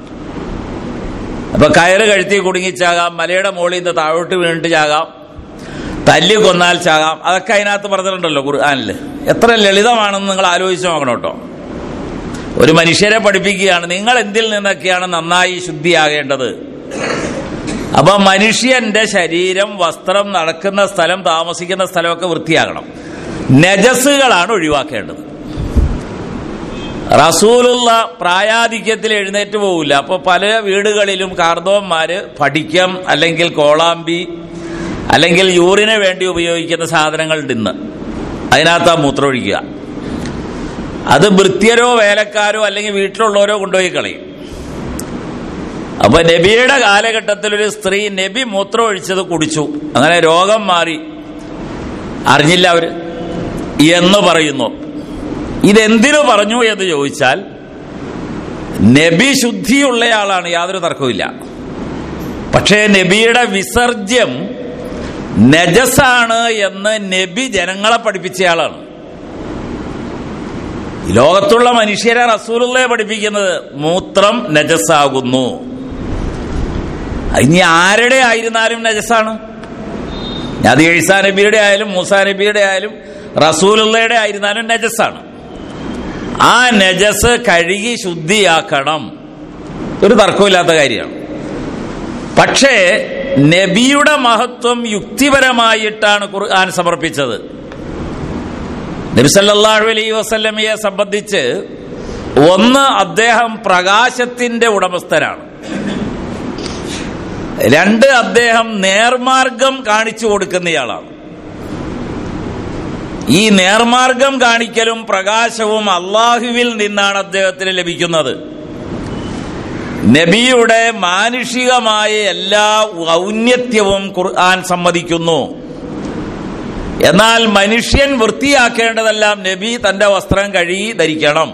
അപ്പൊ കയറ് കഴുത്തി കുടുങ്ങി ചാകാം, മലയുടെ മുകളിൽ നിന്ന് താഴോട്ട് വീണിട്ട് ചാകാം, തല്ലി കൊന്നാൽ ചാകാം, അതൊക്കെ അതിനകത്ത് പറഞ്ഞിട്ടുണ്ടല്ലോ ഖുർആനില്. എത്ര ലളിതമാണെന്ന് നിങ്ങൾ ആലോചിച്ച് നോക്കണം കേട്ടോ. ഒരു മനുഷ്യരെ പഠിപ്പിക്കുകയാണ്, നിങ്ങൾ എന്തിൽ നിന്നൊക്കെയാണ് നന്നായി ശുദ്ധിയാകേണ്ടത്. അപ്പൊ മനുഷ്യന്റെ ശരീരം, വസ്ത്രം, നടക്കുന്ന സ്ഥലം, താമസിക്കുന്ന സ്ഥലമൊക്കെ വൃത്തിയാകണം. നജസുകളാണ് ഒഴിവാക്കേണ്ടത്. റസൂലുള്ള പ്രായാധിക്യത്തിൽ എഴുന്നേറ്റ് പോകില്ല. അപ്പൊ പല വീടുകളിലും കാർന്നോന്മാര് പഠിക്കം അല്ലെങ്കിൽ കോളാമ്പി അല്ലെങ്കിൽ യൂറിന് വേണ്ടി ഉപയോഗിക്കുന്ന സാധനങ്ങളുണ്ട് ഇന്ന്. അതിനകത്ത് ആ മൂത്രം ഒഴിക്കുക. അത് ഭൃത്യരോ വേലക്കാരോ അല്ലെങ്കിൽ വീട്ടിലുള്ളവരോ കൊണ്ടുപോയി കളയും. അപ്പൊ നബിയുടെ കാലഘട്ടത്തിൽ ഒരു സ്ത്രീ നബി മൂത്രം ഒഴിച്ചത് കുടിച്ചു, അങ്ങനെ രോഗം മാറി, അറിഞ്ഞില്ല അവര് എന്ന് പറയുന്നു. ഇതെന്തിനു പറഞ്ഞു എന്ന് ചോദിച്ചാൽ, നബി ശുദ്ധിയുള്ളയാളാണ്, യാതൊരു തർക്കവുമില്ല. പക്ഷേ നബിയുടെ വിസർജ്യം നജസാണ് എന്ന് നബി ജനങ്ങളെ പഠിപ്പിച്ചയാളാണ്. ലോകത്തുള്ള മനുഷ്യരെ റസൂലുള്ളാഹിയെ പഠിപ്പിക്കുന്നത് മൂത്രം നജസാകുന്നു. ഇനി ആരുടെ ആയിരുന്നാലും നജസാണ്. അത് ഈസാ നബിയുടെ ആയാലും മൂസാ നബിയുടെ ആയാലും റസൂലുള്ളാഹിയുടെ ആയിരുന്നാലും നജസാണ്. ആ നജസ് കഴുകി ശുദ്ധിയാക്കണം, ഒരു തർക്കമില്ലാത്ത കാര്യമാണ്. പക്ഷേ നബിയുടെ മഹത്വം യുക്തിപരമായിട്ടാണ് ഖുർആൻ സമർപ്പിച്ചത്. നബി സല്ലല്ലാഹു അലൈഹി വസല്ലമയെ സംബന്ധിച്ച് ഒന്ന്, അദ്ദേഹം പ്രകാശത്തിന്റെ ഉടമസ്ഥനാണ്. രണ്ട്, അദ്ദേഹം നേർമാർഗം കാണിച്ചു കൊടുക്കുന്നയാളാണ്. ഈ നേർമാർഗം കാണിക്കലും പ്രകാശവും അള്ളാഹുവിൽ നിന്നാണ് അദ്ദേഹത്തിന് ലഭിക്കുന്നത്. നബിയുടെ മാനുഷികമായ എല്ലാ ഔന്നത്യവും ഖുർആൻ സമ്മതിക്കുന്നു. എന്നാൽ മനുഷ്യൻ വൃത്തിയാക്കേണ്ടതെല്ലാം നബി തന്റെ വസ്ത്രം കഴുകി ധരിക്കണം.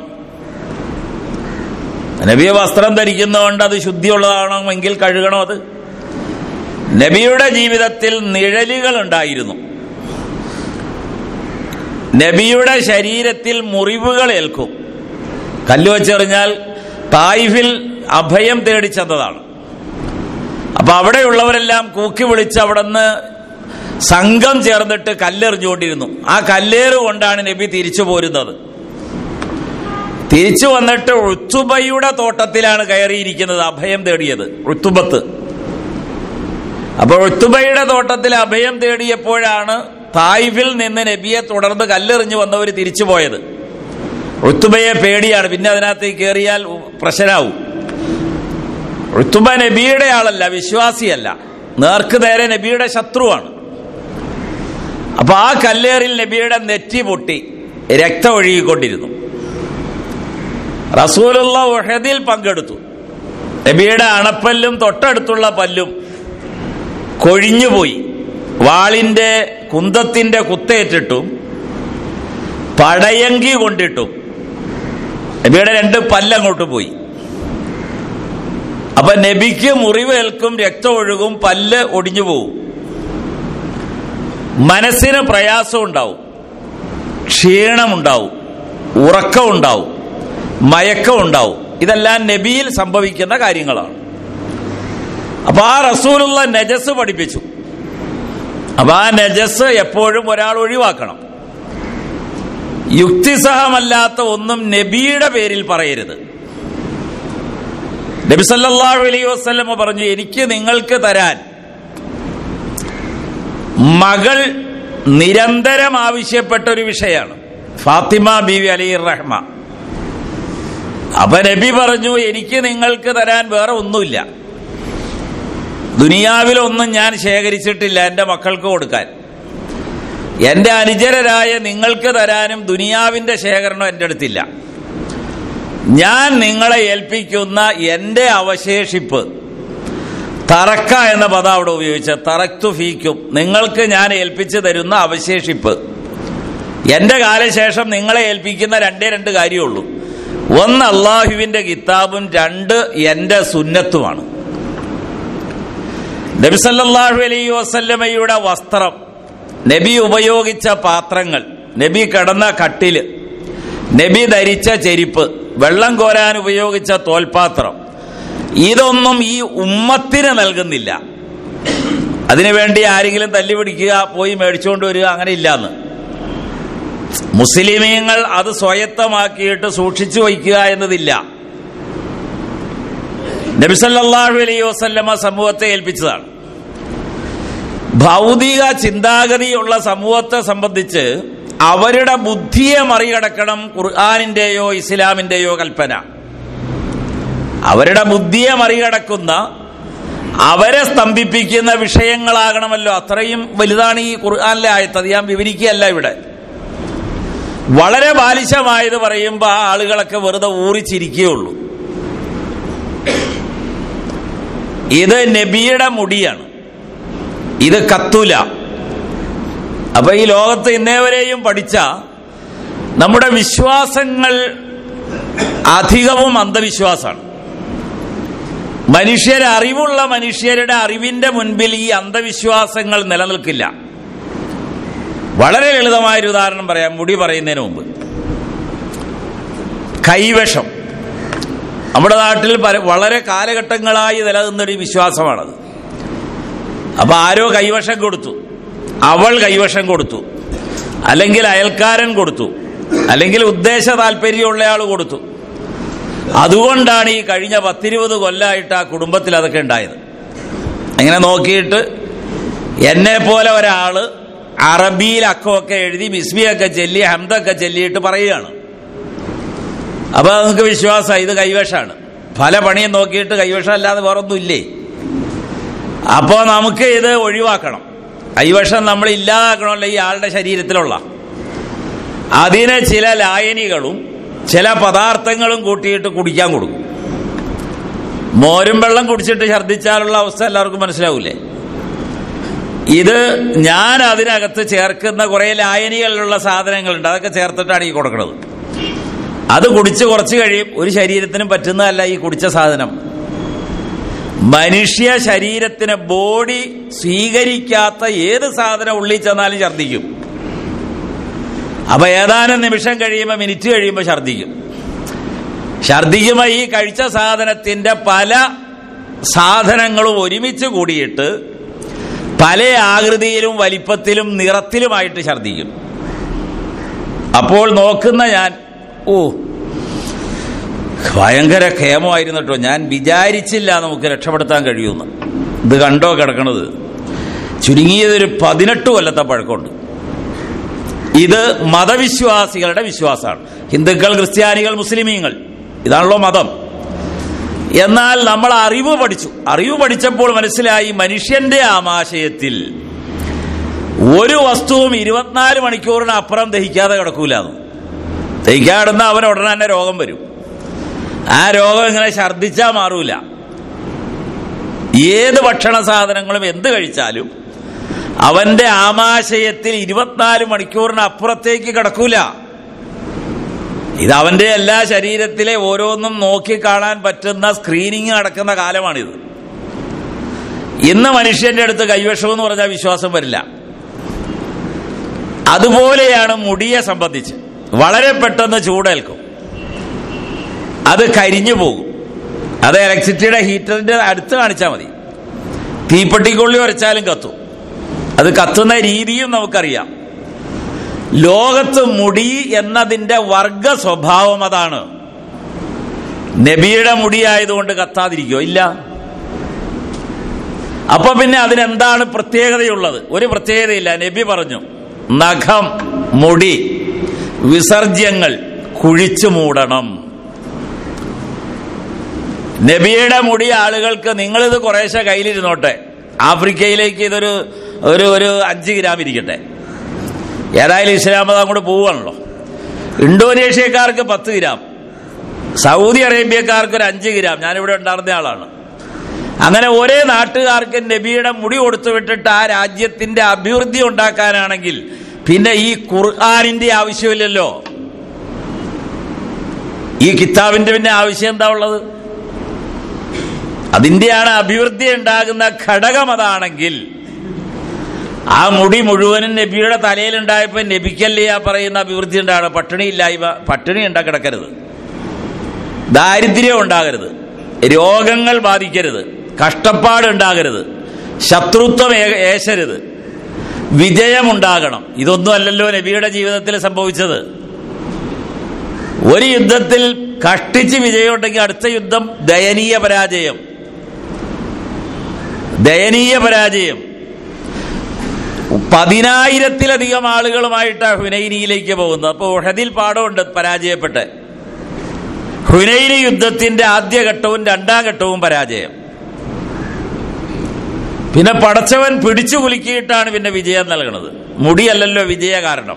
നബി വസ്ത്രം ധരിക്കുന്നതുകൊണ്ട് അത് ശുദ്ധിയുള്ളതാണെങ്കിൽ കഴുകണം. അത് നബിയുടെ ജീവിതത്തിൽ നിഴലുകൾ ഉണ്ടായിരുന്നു. നബിയുടെ ശരീരത്തിൽ മുറിവുകൾ ഏൽക്കും. കല്ല് വെച്ചെറിഞ്ഞാൽ തായിഫിൽ അഭയം തേടി ചെന്നതാണ്. അപ്പൊ അവിടെയുള്ളവരെല്ലാം കൂക്കി വിളിച്ച് അവിടെ നിന്ന് സംഘം ചേർന്നിട്ട് കല്ലെറിഞ്ഞുകൊണ്ടിരുന്നു. ആ കല്ലേറ് കൊണ്ടാണ് നബി തിരിച്ചു പോരുന്നത്. തിരിച്ചു വന്നിട്ട് ഉത്തുബയുടെ തോട്ടത്തിലാണ് കയറിയിരിക്കുന്നത്, അഭയം തേടിയത് ഉത്തുബത്ത്. അപ്പോൾ ഉത്തുബയുടെ തോട്ടത്തിൽ അഭയം തേടിയപ്പോഴാണ് തായിഫിൽ നിന്ന് നബിയെ തുടർന്ന് കല്ലെറിഞ്ഞു വന്നവർ തിരിച്ചു പോയത്. ഉത്തുബയെ പേടിയാണ്, പിന്നെ അതിനകത്തേക്ക് കയറിയാൽ പ്രശ്നമാവും. ഉത്തുബ നബിയുടെ ആളല്ല, വിശ്വാസിയല്ല, നേർക്ക് നേരെ നബിയുടെ ശത്രുവാണ്. അപ്പൊ ആ കല്ലേറിൽ നബിയുടെ നെറ്റി പൊട്ടി രക്തം ഒഴുകിക്കൊണ്ടിരുന്നു. റസൂലുള്ള ഉഹദിൽ പങ്കെടുത്തു. നബിയുടെ അണപ്പല്ലും തൊട്ടടുത്തുള്ള പല്ലും കൊഴിഞ്ഞുപോയി. വാളിന്റെ കുന്തത്തിന്റെ കുത്തേറ്റിട്ടും പടയങ്കി കൊണ്ടിട്ടും നബിയുടെ രണ്ട് പല്ലങ്ങോട്ട് പോയി. അപ്പൊ നബിക്ക് മുറിവേൽക്കും, രക്തം ഒഴുകും, പല്ല് ഒടിഞ്ഞു പോവും. മനസ്സിന് പ്രയാസം ഉണ്ടാവും, ക്ഷീണമുണ്ടാവും, ഉറക്കമുണ്ടാവും, മയക്കമുണ്ടാവും. ഇതെല്ലാം നബിയിൽ സംഭവിക്കുന്ന കാര്യങ്ങളാണ്. അപ്പൊ ആ റസൂലുള്ള നജസ് പഠിപ്പിച്ചു. അപ്പൊ ആ നജസ് എപ്പോഴും ഒരാൾ ഒഴിവാക്കണം. യുക്തിസഹമല്ലാത്ത ഒന്നും നബിയുടെ പേരിൽ പറയരുത്. നബി സല്ലല്ലാഹു അലൈഹി വസല്ലം പറഞ്ഞു, എനിക്ക് നിങ്ങൾക്ക് തരാൻ മകൾ നിരന്തരം ആവശ്യപ്പെട്ട ഒരു വിഷയമാണ് ഫാത്തിമ ബീവി അലൈഹിർ റഹ്മ. അപ്പൊ നബി പറഞ്ഞു, എനിക്ക് നിങ്ങൾക്ക് തരാൻ വേറെ ഒന്നുമില്ല, ദുനിയാവിലൊന്നും ഞാൻ ശേഖരിച്ചിട്ടില്ല എന്റെ മക്കൾക്ക് കൊടുക്കാൻ. എന്റെ അനുചരരായ നിങ്ങൾക്ക് തരാനും ദുനിയാവിന്റെ ശേഖരണം എന്റെ അടുത്തില്ല. ഞാൻ നിങ്ങളെ ഏൽപ്പിക്കുന്ന എന്റെ അവശേഷിപ്പ്, തറക്ക എന്ന പദം അവിടെ ഉപയോഗിച്ച, തറക്തു ഫീക്കും, നിങ്ങൾക്ക് ഞാൻ ഏൽപ്പിച്ചു തരുന്ന അവശേഷിപ്പ്, എന്റെ കാലശേഷം നിങ്ങളെ ഏൽപ്പിക്കുന്ന രണ്ടേ രണ്ട് കാര്യമുള്ളൂ. ഒന്ന് അള്ളാഹുവിന്റെ കിതാബും, രണ്ട് എന്റെ സുന്നത്തുമാണ്. നബി സല്ലല്ലാഹു അലൈഹി വസല്ലമയുടെ വസ്ത്രം, നബി ഉപയോഗിച്ച പാത്രങ്ങൾ, നബി കിടന്ന കട്ടില്, നബി ധരിച്ച ചെരിപ്പ്, വെള്ളം കോരാൻ ഉപയോഗിച്ച തോൽപാത്രം, ഇതൊന്നും ഈ ഉമ്മത്തിന് നൽകുന്നില്ല. അതിനുവേണ്ടി ആരെങ്കിലും തല്ലി പിടിക്കുക, പോയി മേടിച്ചുകൊണ്ട് വരിക, അങ്ങനെ ഇല്ലാന്ന്. മുസ്ലിമീങ്ങൾ അത് സ്വയത്തമാക്കിയിട്ട് സൂക്ഷിച്ചു വയ്ക്കുക എന്നതില്ല. നബി സല്ലല്ലാഹു അലൈഹി വസല്ലമ സമൂഹത്തെ ഏൽപ്പിച്ചതാണ്. ഭൗതിക ചിന്താഗതിയുള്ള സമൂഹത്തെ സംബന്ധിച്ച് അവരുടെ ബുദ്ധിയെ മറികടക്കണം ഖുർആനിന്റെയോ ഇസ്ലാമിന്റെയോ കൽപ്പന. അവരുടെ ബുദ്ധിയെ മറികടക്കുന്ന, അവരെ സ്തംഭിപ്പിക്കുന്ന വിഷയങ്ങളാകണമല്ലോ. അത്രയും വലുതാണ് ഈ ഖുർആനിലെ ആയത്ത്. അത് ഞാൻ വിവരിക്കുകയല്ല ഇവിടെ. വളരെ ബാലിശമായത് പറയുമ്പോൾ ആ ആളുകളൊക്കെ വെറുതെ ഊറിച്ചിരിക്കുകയുള്ളൂ. ഇത് നബിയുടെ മുടിയാണ്, ഇത് കത്തൂല. അപ്പൊ ഈ ലോകത്ത് ഇന്നേവരെയും പഠിച്ച നമ്മുടെ വിശ്വാസങ്ങൾ അധികവും അന്ധവിശ്വാസമാണ്. മനുഷ്യരെ, അറിവുള്ള മനുഷ്യരുടെ അറിവിന്റെ മുൻപിൽ ഈ അന്ധവിശ്വാസങ്ങൾ നിലനിൽക്കില്ല. വളരെ ലളിതമായൊരു ഉദാഹരണം പറയാം മുടി പറയുന്നതിന് മുമ്പ്. കൈവശം നമ്മുടെ നാട്ടിൽ വളരെ കാലഘട്ടങ്ങളായി നിലനിന്നൊരു വിശ്വാസമാണത്. അപ്പൊ ആരോ കൈവശം കൊടുത്തു, അവൾ കൈവശം കൊടുത്തു, അല്ലെങ്കിൽ അയൽക്കാരൻ കൊടുത്തു, അല്ലെങ്കിൽ ഉദ്ദേശ താല്പര്യമുള്ള ആൾ കൊടുത്തു. അതുകൊണ്ടാണ് ഈ കഴിഞ്ഞ പത്തിരുപത് കൊല്ലമായിട്ട് ആ കുടുംബത്തിൽ അതൊക്കെ ഉണ്ടായത്. അങ്ങനെ നോക്കിയിട്ട് എന്നെ പോലെ ഒരാള് അറബിയിൽ അക്കമൊക്കെ എഴുതി ബിസ്മിയൊക്കെ ചൊല്ലി ഹംദൊക്കെ ചൊല്ലിയിട്ട് പറയുകയാണ്. അപ്പൊ നമുക്ക് വിശ്വാസമായി ഇത് കൈവശമാണ്. പല പണിയും നോക്കിയിട്ട് കൈവശം അല്ലാതെ വേറൊന്നും ഇല്ലേ? അപ്പോ നമുക്ക് ഇത് ഒഴിവാക്കണം. കൈവശം നമ്മൾ ഇല്ലാതാക്കണമല്ലോ ഈ ആളുടെ ശരീരത്തിലുള്ള. അതിന് ചില ലായനികളും ചില പദാർത്ഥങ്ങളും കൂട്ടിയിട്ട് കുടിക്കാൻ കൊടുക്കും. മോരും വെള്ളം കുടിച്ചിട്ട് ഛർദ്ദിച്ചാലുള്ള അവസ്ഥ എല്ലാവർക്കും മനസ്സിലാവൂലേ? ഇത് ഞാൻ അതിനകത്ത് ചേർക്കുന്ന കുറെ ലായനികളിലുള്ള സാധനങ്ങളുണ്ട്, അതൊക്കെ ചേർത്തിട്ടാണ് ഈ കൊടുക്കുന്നത്. അത് കുടിച്ച് കുറച്ച് കഴിയും. ഒരു ശരീരത്തിനും പറ്റുന്നതല്ല ഈ കുടിച്ച സാധനം. മനുഷ്യ ശരീരത്തിന് ബോഡി സ്വീകരിക്കാത്ത ഏത് സാധനം ഉള്ളിൽ ചെന്നാലും ഛർദ്ദിക്കും. അപ്പൊ ഏതാനും നിമിഷം കഴിയുമ്പോൾ, മിനിറ്റ് കഴിയുമ്പോൾ ഛർദ്ദിക്കും. ഛർദ്ദിക്കുമ്പോൾ ഈ കഴിച്ച സാധനത്തിന്റെ പല സാധനങ്ങളും ഒരുമിച്ച് കൂടിയിട്ട് പല ആകൃതിയിലും വലിപ്പത്തിലും നിറത്തിലുമായിട്ട് ഛർദ്ദിക്കും. അപ്പോൾ നോക്കുന്ന ഞാൻ, ഓ ഭയങ്കര ക്ഷേമമായിരുന്നു കേട്ടോ, ഞാൻ വിചാരിച്ചില്ല നമുക്ക് രക്ഷപ്പെടുത്താൻ കഴിയുമെന്ന്. ഇത് കണ്ടോ കിടക്കണത്? ചുരുങ്ങിയതൊരു പതിനെട്ട് കൊല്ലത്തെ പഴക്കമുണ്ട്. ഇത് മതവിശ്വാസികളുടെ വിശ്വാസമാണ്. ഹിന്ദുക്കൾ, ക്രിസ്ത്യാനികൾ, മുസ്ലിമീങ്ങൾ, ഇതാണല്ലോ മതം. എന്നാൽ നമ്മൾ അറിവ് പഠിച്ചു. അറിവ് പഠിച്ചപ്പോൾ മനസ്സിലായി മനുഷ്യന്റെ ആമാശയത്തിൽ ഒരു വസ്തുവും ഇരുപത്തിനാല് മണിക്കൂറിന് അപ്പുറം ദഹിക്കാതെ കിടക്കൂലെന്ന്. ദഹിക്കാതെ കിടന്നാൽ അവന് ഉടനെ തന്നെ രോഗം വരും. ആ രോഗം ഇങ്ങനെ ഛർദ്ദിച്ചാൽ മാറൂല. ഏത് ഭക്ഷണ സാധനങ്ങളും എന്ത് കഴിച്ചാലും അവന്റെ ആമാശയത്തിൽ ഇരുപത്തിനാല് മണിക്കൂറിന് അപ്പുറത്തേക്ക് കിടക്കൂല. ഇത് അവന്റെ എല്ലാ ശരീരത്തിലെ ഓരോന്നും നോക്കി കാണാൻ പറ്റുന്ന സ്ക്രീനിങ് നടക്കുന്ന കാലമാണിത്. ഇന്ന് മനുഷ്യന്റെ അടുത്ത് കൈവശം എന്ന് പറഞ്ഞാൽ വിശ്വാസം വരില്ല. അതുപോലെയാണ് മുടിയെ സംബന്ധിച്ച്. വളരെ പെട്ടെന്ന് ചൂടേൽക്കും, അത് കരിഞ്ഞു പോകും. അത് ഇലക്ട്രിസിറ്റിയുടെ ഹീറ്ററിന്റെ അടുത്ത് കാണിച്ചാൽ മതി. തീപ്പെട്ടിക്കൊള്ളി ഉരച്ചാലും കത്തും. അത് കത്തുന്ന രീതിയും നമുക്കറിയാം. ലോകത്ത് മുടി എന്നതിന്റെ വർഗ സ്വഭാവം അതാണ്. നബിയുടെ മുടി ആയതുകൊണ്ട് കത്താതിരിക്കോ? ഇല്ല. അപ്പൊ പിന്നെ അതിനെന്താണ് പ്രത്യേകതയുള്ളത്? ഒരു പ്രത്യേകതയില്ല. നബി പറഞ്ഞു, നഖം, മുടി, വിസർജ്യങ്ങൾ കുഴിച്ചു മൂടണം. നബിയുടെ മുടി ആളുകൾക്ക്, നിങ്ങളിത് കുറേശ്ശെ കയ്യിലിരുന്നോട്ടെ, ആഫ്രിക്കയിലേക്ക് ഇതൊരു ഒരു ഒരു അഞ്ച് ഗ്രാം ഇരിക്കട്ടെ. ഏതായാലും ഇസ്ലാം മതം അങ്ങോട്ട് പോവുകയാണല്ലോ. ഇന്തോനേഷ്യക്കാർക്ക് പത്ത് ഗ്രാം, സൗദി അറേബ്യക്കാർക്ക് ഒരു അഞ്ച് ഗ്രാം. ഞാനിവിടെ ഉണ്ടായിരുന്ന ആളാണ്. അങ്ങനെ ഒരേ നാട്ടുകാർക്ക് നബിയുടെ മുടി കൊടുത്തു വിട്ടിട്ട് ആ രാജ്യത്തിന്റെ അഭിവൃദ്ധി ഉണ്ടാക്കാനാണെങ്കിൽ പിന്നെ ഈ ഖുർആനിന്റെ ആവശ്യമില്ലല്ലോ. ഈ കിതാബിന്റെ പിന്നെ ആവശ്യം എന്താ ഉള്ളത്? അതിന്റെയാണ് അഭിവൃദ്ധി ഉണ്ടാകുന്ന ഘടകം. അതാണെങ്കിൽ ആ മുടി മുഴുവനും നബിയുടെ തലയിലുണ്ടായപ്പോ നബിക്കല്ലേ ആ പറയുന്ന അഭിവൃദ്ധി ഉണ്ടാകണം. പട്ടിണി ഇല്ലായ്മ, പട്ടിണി ഉണ്ടാ കിടക്കരുത്, ദാരിദ്ര്യം ഉണ്ടാകരുത്, രോഗങ്ങൾ ബാധിക്കരുത്, കഷ്ടപ്പാട് ഉണ്ടാകരുത്, ശത്രുത്വം ഏശരുത്, വിജയമുണ്ടാകണം. ഇതൊന്നും അല്ലല്ലോ നബിയുടെ ജീവിതത്തിൽ സംഭവിച്ചത്. ഒരു യുദ്ധത്തിൽ കഷ്ടിച്ച് വിജയം ഉണ്ടെങ്കിൽ അടുത്ത യുദ്ധം ദയനീയ പരാജയം, ദയനീയ പരാജയം. പതിനായിരത്തിലധികം ആളുകളുമായിട്ടാണ് ഹുനൈനിയിലേക്ക് പോകുന്നത്. അപ്പോൾ ഉഹദിൽ പാഠമുണ്ട് പരാജയപ്പെട്ട്. ഹുനൈനി യുദ്ധത്തിന്റെ ആദ്യഘട്ടവും രണ്ടാം ഘട്ടവും പരാജയം. പിന്നെ പടച്ചവൻ പിടിച്ചു കുലുക്കിയിട്ടാണ് പിന്നെ വിജയം നൽകുന്നത്. മുടിയല്ലല്ലോ വിജയ കാരണം.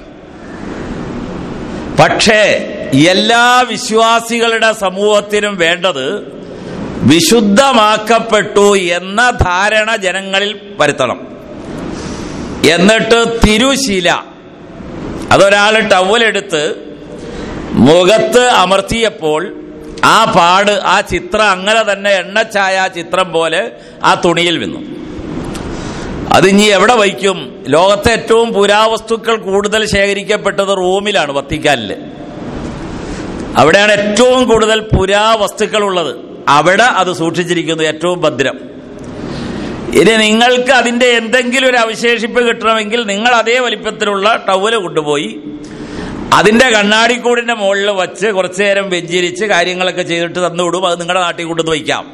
പക്ഷേ എല്ലാ വിശ്വാസികളുടെ സമൂഹത്തിനും വേണ്ടത് വിശുദ്ധമാക്കപ്പെട്ടു എന്ന ധാരണ ജനങ്ങളിൽ വരുത്തണം. എന്നിട്ട് തിരുശീല, അതൊരാൾ ടവലെടുത്ത് മുഖത്ത് അമർത്തിയപ്പോൾ ആ പാട്, ആ ചിത്രം അങ്ങനെ തന്നെ എണ്ണച്ചായ ചിത്രം പോലെ ആ തുണിയിൽ വീണു. അതിനി എവിടെ വയ്ക്കും? ലോകത്തെ ഏറ്റവും പുരാവസ്തുക്കൾ കൂടുതൽ ശേഖരിക്കപ്പെട്ടത് റോമിലാണ്, വത്തിക്കാനില്. അവിടെയാണ് ഏറ്റവും കൂടുതൽ പുരാവസ്തുക്കൾ ഉള്ളത്. അവിടെ അത് സൂക്ഷിച്ചിരിക്കുന്നു, ഏറ്റവും ഭദ്രം. ഇനി നിങ്ങൾക്ക് അതിന്റെ എന്തെങ്കിലും ഒരു അവശേഷിപ്പ് കിട്ടണമെങ്കിൽ നിങ്ങൾ അതേ വലിപ്പത്തിലുള്ള ടവല് കൊണ്ടുപോയി അതിന്റെ കണ്ണാടിക്കൂടിന്റെ മുകളിൽ വച്ച് കുറച്ചു നേരം വെഞ്ചിരിച്ച് കാര്യങ്ങളൊക്കെ ചെയ്തിട്ട് തന്നുവിടും. അത് നിങ്ങളുടെ നാട്ടിൽ കൊണ്ടുവന്ന് വയ്ക്കാം.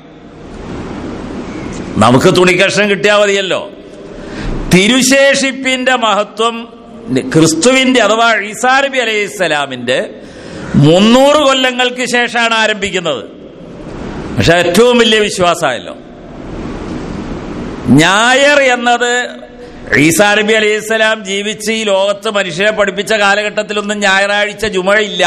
നമുക്ക് തുണിക്കഷ്ണം കിട്ടിയാൽ മതിയല്ലോ. തിരുശേഷിപ്പിന്റെ മഹത്വം ക്രിസ്തുവിന്റെ അഥവാ ഈസാ നബി അലൈഹി സ്വലാമിന്റെ മുന്നൂറ് കൊല്ലങ്ങൾക്ക് ശേഷമാണ് ആരംഭിക്കുന്നത്. പക്ഷെ ഏറ്റവും വലിയ വിശ്വാസമായല്ലോ. ഞായർ എന്നത് ഈസാ നബി അലൈഹി സ്വലാം ജീവിച്ച് ഈ ലോകത്ത് മനുഷ്യരെ പഠിപ്പിച്ച കാലഘട്ടത്തിലൊന്നും ഞായറാഴ്ച ജുമയില്ല.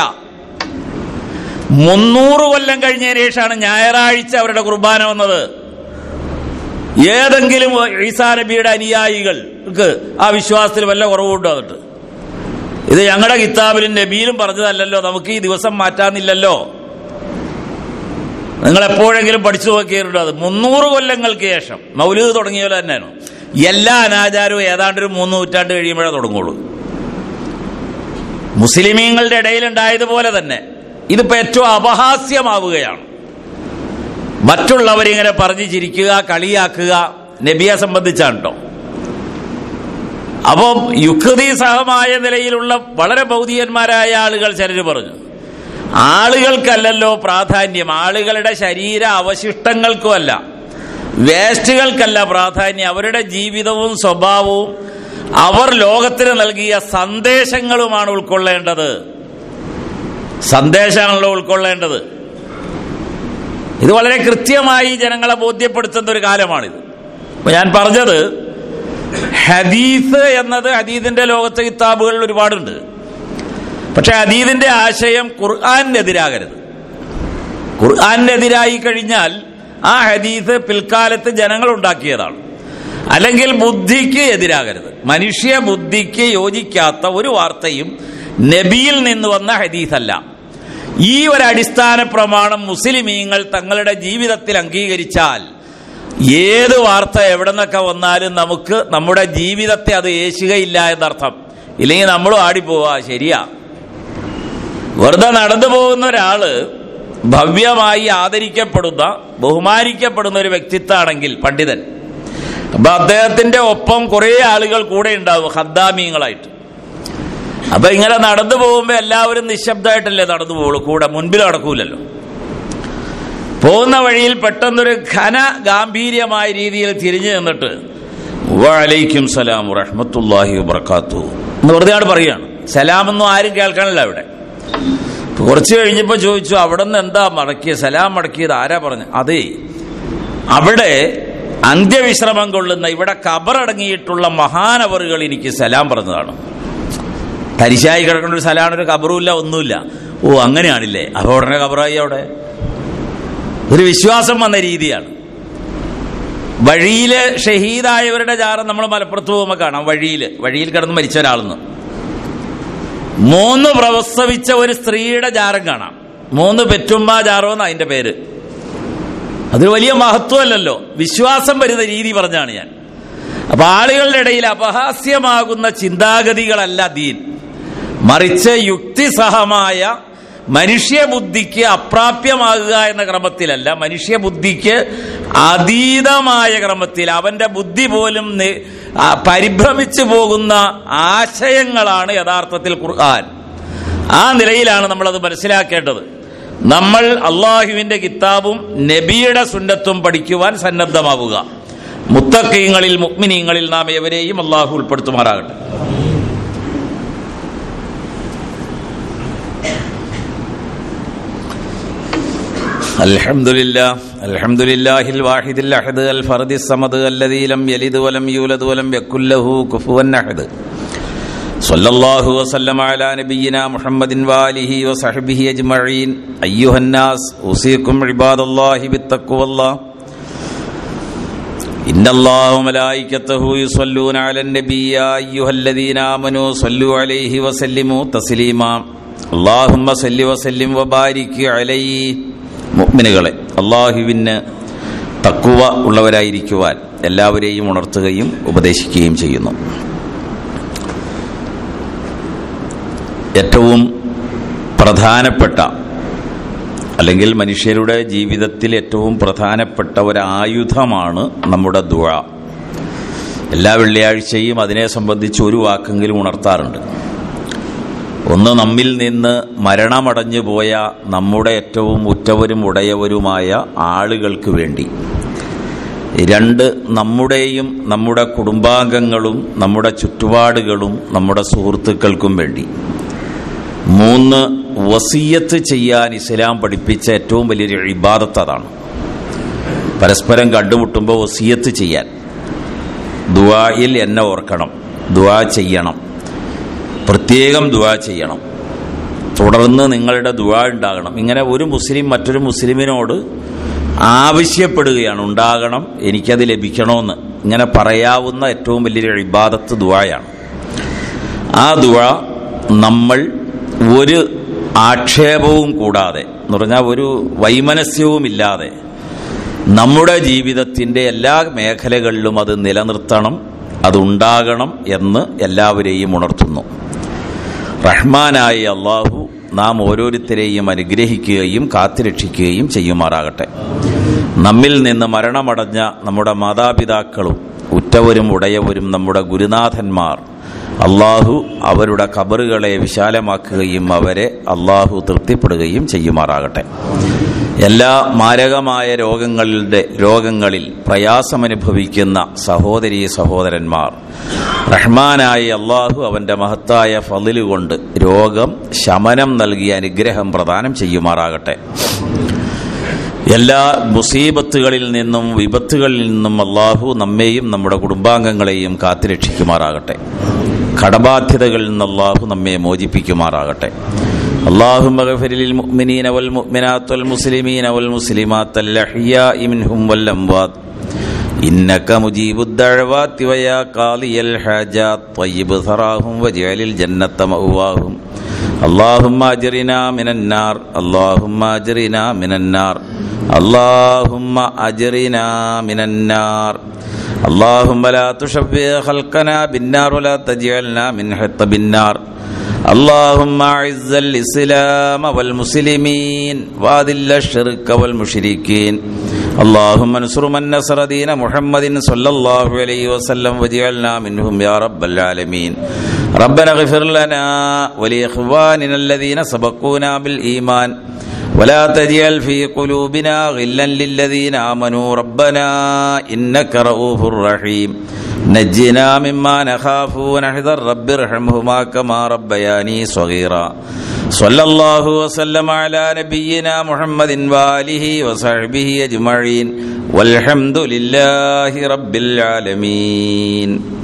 മുന്നൂറ് കൊല്ലം കഴിഞ്ഞതിന് ശേഷമാണ് ഞായറാഴ്ച അവരുടെ കുർബാന വന്നത്. ഏതെങ്കിലും ഈസാ നബിയുടെ അനുയായികൾക്ക് ആ വിശ്വാസത്തിൽ വല്ല കുറവുണ്ടോ? എന്നിട്ട് ഇത് ഞങ്ങളുടെ കിതാബിലും നബിയിലും പറഞ്ഞതല്ലല്ലോ, നമുക്ക് ഈ ദിവസം മാറ്റാന്നില്ലല്ലോ. നിങ്ങൾ എപ്പോഴെങ്കിലും പഠിച്ചു നോക്കിയിട്ടുണ്ടോ? അത് മുന്നൂറ് കൊല്ലങ്ങൾക്ക് ശേഷം മൗലൂദ് തുടങ്ങിയ പോലെ തന്നെയാണ്. എല്ലാ അനാചാരവും ഏതാണ്ടൊരു മൂന്ന് നൂറ്റാണ്ട് കഴിയുമ്പോഴേ തുടങ്ങുള്ളൂ. മുസ്ലിമീങ്ങളുടെ ഇടയിലുണ്ടായതുപോലെ തന്നെ ഇതിപ്പോ ഏറ്റവും അപഹാസ്യമാവുകയാണ്. മറ്റുള്ളവരിങ്ങനെ പറഞ്ഞു ചിരിക്കുക, കളിയാക്കുക. നബിയെ സംബന്ധിച്ചാണ് കേട്ടോ. അപ്പം യുക്തിസഹമായ നിലയിലുള്ള വളരെ ഭൗതികന്മാരായ ആളുകൾ ചിലർ പറഞ്ഞു, ആളുകൾക്കല്ലല്ലോ പ്രാധാന്യം, ആളുകളുടെ ശരീര അവശിഷ്ടങ്ങൾക്കുമല്ല, വേസ്റ്റുകൾക്കല്ല പ്രാധാന്യം, അവരുടെ ജീവിതവും സ്വഭാവവും അവർ ലോകത്തിന് നൽകിയ സന്ദേശങ്ങളുമാണ് ഉൾക്കൊള്ളേണ്ടത്. സന്ദേശമാണല്ലോ ഉൾക്കൊള്ളേണ്ടത്. ഇത് വളരെ കൃത്യമായി ജനങ്ങളെ ബോധ്യപ്പെടുത്തുന്ന ഒരു കാലമാണിത്. ഞാൻ പറഞ്ഞത് ഹദീസ് എന്നത്, ഹദീസിന്റെ ലോകത്തെ കിതാബുകളിൽ ഒരുപാടുണ്ട്. പക്ഷെ ഹദീസിന്റെ ആശയം ഖുർആനെതിരാകരുത്. ഖുർആനെതിരായി കഴിഞ്ഞാൽ ആ ഹദീസ് പിൽക്കാലത്ത് ജനങ്ങൾ ഉണ്ടാക്കിയതാണ്. അല്ലെങ്കിൽ ബുദ്ധിക്ക് എതിരാകരുത്. മനുഷ്യ ബുദ്ധിക്ക് യോജിക്കാത്ത ഒരു വാർത്തയും നബിയിൽ നിന്ന് വന്ന ഹദീസല്ല. ഈ ഒരു അടിസ്ഥാന പ്രമാണം മുസ്ലിമീങ്ങൾ തങ്ങളുടെ ജീവിതത്തിൽ അംഗീകരിച്ചാൽ ഏത് വാർത്ത എവിടെ നിന്നൊക്കെ വന്നാലും നമുക്ക് നമ്മുടെ ജീവിതത്തെ അത് ഏശുകയില്ല എന്നർത്ഥം. ഇല്ലെങ്കിൽ നമ്മളും ആടിപ്പോവാ. ശരിയാ, വെറുതെ നടന്നു പോകുന്ന ഒരാള് ഭവ്യമായി ആദരിക്കപ്പെടുന്ന ബഹുമാനിക്കപ്പെടുന്ന ഒരു വ്യക്തിത്വമാണെങ്കിൽ പണ്ഡിതൻ, അപ്പൊ അദ്ദേഹത്തിന്റെ ഒപ്പം കുറെ ആളുകൾ കൂടെ ഉണ്ടാവും ഖദ്ദാമീങ്ങളായിട്ട്. അപ്പൊ ഇങ്ങനെ നടന്നു പോകുമ്പോ എല്ലാവരും നിശബ്ദമായിട്ടല്ലേ നടന്നു പോകുള്ളൂ, കൂടെ മുൻപിൽ നടക്കൂലല്ലോ. പോകുന്ന വഴിയിൽ പെട്ടെന്നൊരു ഘന ഗാംഭീര്യമായ രീതിയിൽ തിരിഞ്ഞു നിന്നിട്ട് വഅലൈക്കും സലാം വറഹ്മത്തുള്ളാഹി വബറകാതുഹു എന്ന് വെറുതെയാണ് പറയുകയാണ്. സലാമൊന്നും ആരും കേൾക്കാനില്ല അവിടെ. കുറച്ച് കഴിഞ്ഞപ്പോ ചോദിച്ചു, അവിടെ നിന്ന് എന്താ മടക്കിയത്, സലാം മടക്കിയത് ആരാ പറഞ്ഞു? അതെ, അവിടെ അന്ത്യവിശ്രമം കൊള്ളുന്ന, ഇവിടെ ഖബറടങ്ങിയിട്ടുള്ള മഹാനവറുകൾ എനിക്ക് സലാം പറഞ്ഞതാണ്. തരിശായി കിടക്കുന്ന ഒരു സ്ഥലമാണ്, ഒരു ഖബറുമില്ല, ഒന്നുമില്ല. ഓ അങ്ങനെയാണില്ലേ, അപ്പൊ ഉടനെ ഖബറായി. അവിടെ ഒരു വിശ്വാസം വന്ന രീതിയാണ്. വഴിയില് ഷഹീദായവരുടെ ജാറം നമ്മൾ മലപ്പുറത്ത് പോകുമ്പോൾ കാണാം. വഴിയില് വഴിയിൽ കിടന്ന് മരിച്ച ഒരാളെന്ന് മൂന്ന് പ്രസവിച്ച ഒരു സ്ത്രീയുടെ ജാരം കാണാം. മൂന്ന് പെറ്റുമ്മ ജാറോന്ന് അതിന്റെ പേര്. അതൊരു വലിയ മഹത്വമല്ലല്ലോ, വിശ്വാസം വരുന്ന രീതി പറഞ്ഞാണ് ഞാൻ. അപ്പൊ ആളുകളുടെ ഇടയിൽ അപഹാസ്യമാകുന്ന ചിന്താഗതികളല്ല ദീൻ, മറിച്ച് യുക്തിസഹമായ മനുഷ്യബുദ്ധിക്ക് അപ്രാപ്യമാകുക എന്ന ക്രമത്തിലല്ല, മനുഷ്യബുദ്ധിക്ക് അതീതമായ ക്രമത്തിൽ അവന്റെ ബുദ്ധി പോലും പരിഭ്രമിച്ചു പോകുന്ന ആശയങ്ങളാണ് യഥാർത്ഥത്തിൽ ഖുർആൻ. ആ നിലയിലാണ് നമ്മളത് മനസ്സിലാക്കേണ്ടത്. നമ്മൾ അള്ളാഹുവിന്റെ കിതാബും നബിയുടെ സുന്നത്തും പഠിക്കുവാൻ സന്നദ്ധമാവുക. മുത്തഖീങ്ങളിൽ മുഅ്മിനീങ്ങളിൽ നാം എവരെയും അള്ളാഹു ഉൾപ്പെടുത്തുമാറാകട്ടെ. അൽഹംദുലില്ലാഹ് അൽഹംദുലില്ലാഹിൽ വാഹിദിൽ അഹദ് അൽ ഫർദിസ് സമദ് അല്ലദീ ലം യലിദ് വലം യൂലദ് വലം യകുൽ ലഹു കുഫുവൻ അഹദ്. സ്വല്ലല്ലാഹു വസല്ലമ അലാ നബിയിനാ മുഹമ്മദിൻ വആലിഹി വസഹ്ബിഹി അജ്മഈൻ. അയ്യുഹന്നാസ് ഉസീകും ഇബാദല്ലാഹി ബിത്തഖ്വല്ലാഹ്. ഇന്നല്ലാഹ വമലായികതഹു യുസല്ലൂന അലൻ നബി യാ അയ്യുഹല്ലദീന ആമനൂ സ്വല്ലു അലൈഹി വസല്ലിമു തസ്ലീമാ. അല്ലാഹുമ്മ സല്ലി വസല്ലിം വബാരിക് അലൈഹി. മുഅ്മിനുകളെ, അല്ലാഹുവിന് തഖ്വ ഉള്ളവരായിരിക്കുവാൻ എല്ലാവരെയും ഉണർത്തുകയും ഉപദേശിക്കുകയും ചെയ്യുന്നു. ഏറ്റവും പ്രധാനപ്പെട്ട, അല്ലെങ്കിൽ മനുഷ്യരുടെ ജീവിതത്തിൽ ഏറ്റവും പ്രധാനപ്പെട്ട ഒരായുധമാണ് നമ്മുടെ ദുആ. എല്ലാ വെള്ളിയാഴ്ചയും അതിനെ സംബന്ധിച്ച് ഒരു വാക്കെങ്കിലും ഉണർത്താറുണ്ട്. ഒന്ന്, നമ്മിൽ നിന്ന് മരണമടഞ്ഞു പോയ നമ്മുടെ ഏറ്റവും ഉറ്റവരും ഉടയവരുമായ ആളുകൾക്ക് വേണ്ടി. രണ്ട്, നമ്മുടെയും നമ്മുടെ കുടുംബാംഗങ്ങളും നമ്മുടെ ചുറ്റുപാടുകളും നമ്മുടെ സുഹൃത്തുക്കൾക്കും വേണ്ടി. മൂന്ന്, വസിയത്ത് ചെയ്യാൻ ഇസ്ലാം പഠിപ്പിച്ച ഏറ്റവും വലിയൊരു ഇബാദത്ത് അതാണ്. പരസ്പരം കണ്ടുമുട്ടുമ്പോൾ വസിയത്ത് ചെയ്യാൻ, ദുആയിൽ എന്നെ ഓർക്കണം, ദുആ ചെയ്യണം, പ്രത്യേകം ദുആ ചെയ്യണം, തുടർന്ന് നിങ്ങളുടെ ദുആ ഉണ്ടാകണം. ഇങ്ങനെ ഒരു മുസ്ലിം മറ്റൊരു മുസ്ലിമിനോട് ആവശ്യപ്പെടുകയാണ്, ഉണ്ടാകണം, എനിക്കത് ലഭിക്കണമെന്ന്. ഇങ്ങനെ പറയാവുന്ന ഏറ്റവും വലിയൊരു ഇബാദത്ത് ദുആയാണ്. ആ ദുആ നമ്മൾ ഒരു ആക്ഷേപവും കൂടാതെ, എന്ന് പറഞ്ഞാൽ ഒരു വൈമനസ്യവുമില്ലാതെ നമ്മുടെ ജീവിതത്തിൻ്റെ എല്ലാ മേഖലകളിലും അത് നിലനിർത്തണം, അതുണ്ടാകണം എന്ന് എല്ലാവരെയും ഉണർത്തുന്നു. റഹ്മാനായ അല്ലാഹു നാം ഓരോരുത്തരെയും അനുഗ്രഹിക്കുകയും കാത്തുരക്ഷിക്കുകയും ചെയ്യുമാറാകട്ടെ. നമ്മിൽ നിന്ന് മരണമടഞ്ഞ നമ്മുടെ മാതാപിതാക്കളും ഉറ്റവരും ഉടയവരും നമ്മുടെ ഗുരുനാഥന്മാർ, അള്ളാഹു അവരുടെ ഖബറുകളെ വിശാലമാക്കുകയും അവരെ അള്ളാഹു തൃപ്തിപ്പെടുകയും ചെയ്യുമാറാകട്ടെ. എല്ലാ മാരകമായ രോഗങ്ങളുടെ രോഗങ്ങളിൽ പ്രയാസമനുഭവിക്കുന്ന സഹോദരീ സഹോദരന്മാർ, റഹ്മാനായ അള്ളാഹു അവൻ്റെ മഹത്തായ ഫളില് കൊണ്ട് രോഗം ശമനം നൽകിയ അനുഗ്രഹം പ്രദാനം ചെയ്യുമാറാകട്ടെ. എല്ലാ മുസീബത്തുകളിൽ നിന്നും വിപത്തുകളിൽ നിന്നും അള്ളാഹു നമ്മെയും നമ്മുടെ കുടുംബാംഗങ്ങളെയും കാത്തുരക്ഷിക്കുമാറാകട്ടെ. കടബാധ്യതകളിൽ നിന്ന് അള്ളാഹു നമ്മെ മോചിപ്പിക്കുമാറാകട്ടെ. اللهم اغفر للمؤمنين والمؤمنات والمسلمين والمسلمات الأحياء منهم والأموات إنك مجيب الدعوات ويا قاضي الحاجات طيب ثراهم واجعل الجنة مأواهم اللهم أجرنا من النار اللهم أجرنا من النار اللهم أجرنا من النار اللهم لا تشبه خلقنا بالنار ولا تجعلنا من حطب النار اللهم أعز الإسلام والمسلمين وأذل الشرك والمشركين اللهم انصر من نصر دين محمد صلى الله عليه وسلم واجعلنا منهم يا رب العالمين ربنا اغفر لنا ولإخواننا الذين سبقونا بالإيمان ولا تجعل في قلوبنا غلا للذين آمنوا ربنا إنك رؤوف رحيم نجنا مما نخاف ونحذر رب ارحمهما كما ربياني صغيرا صلى الله وسلم على نبينا محمد وآله وصحبه أجمعين والحمد لله رب العالمين.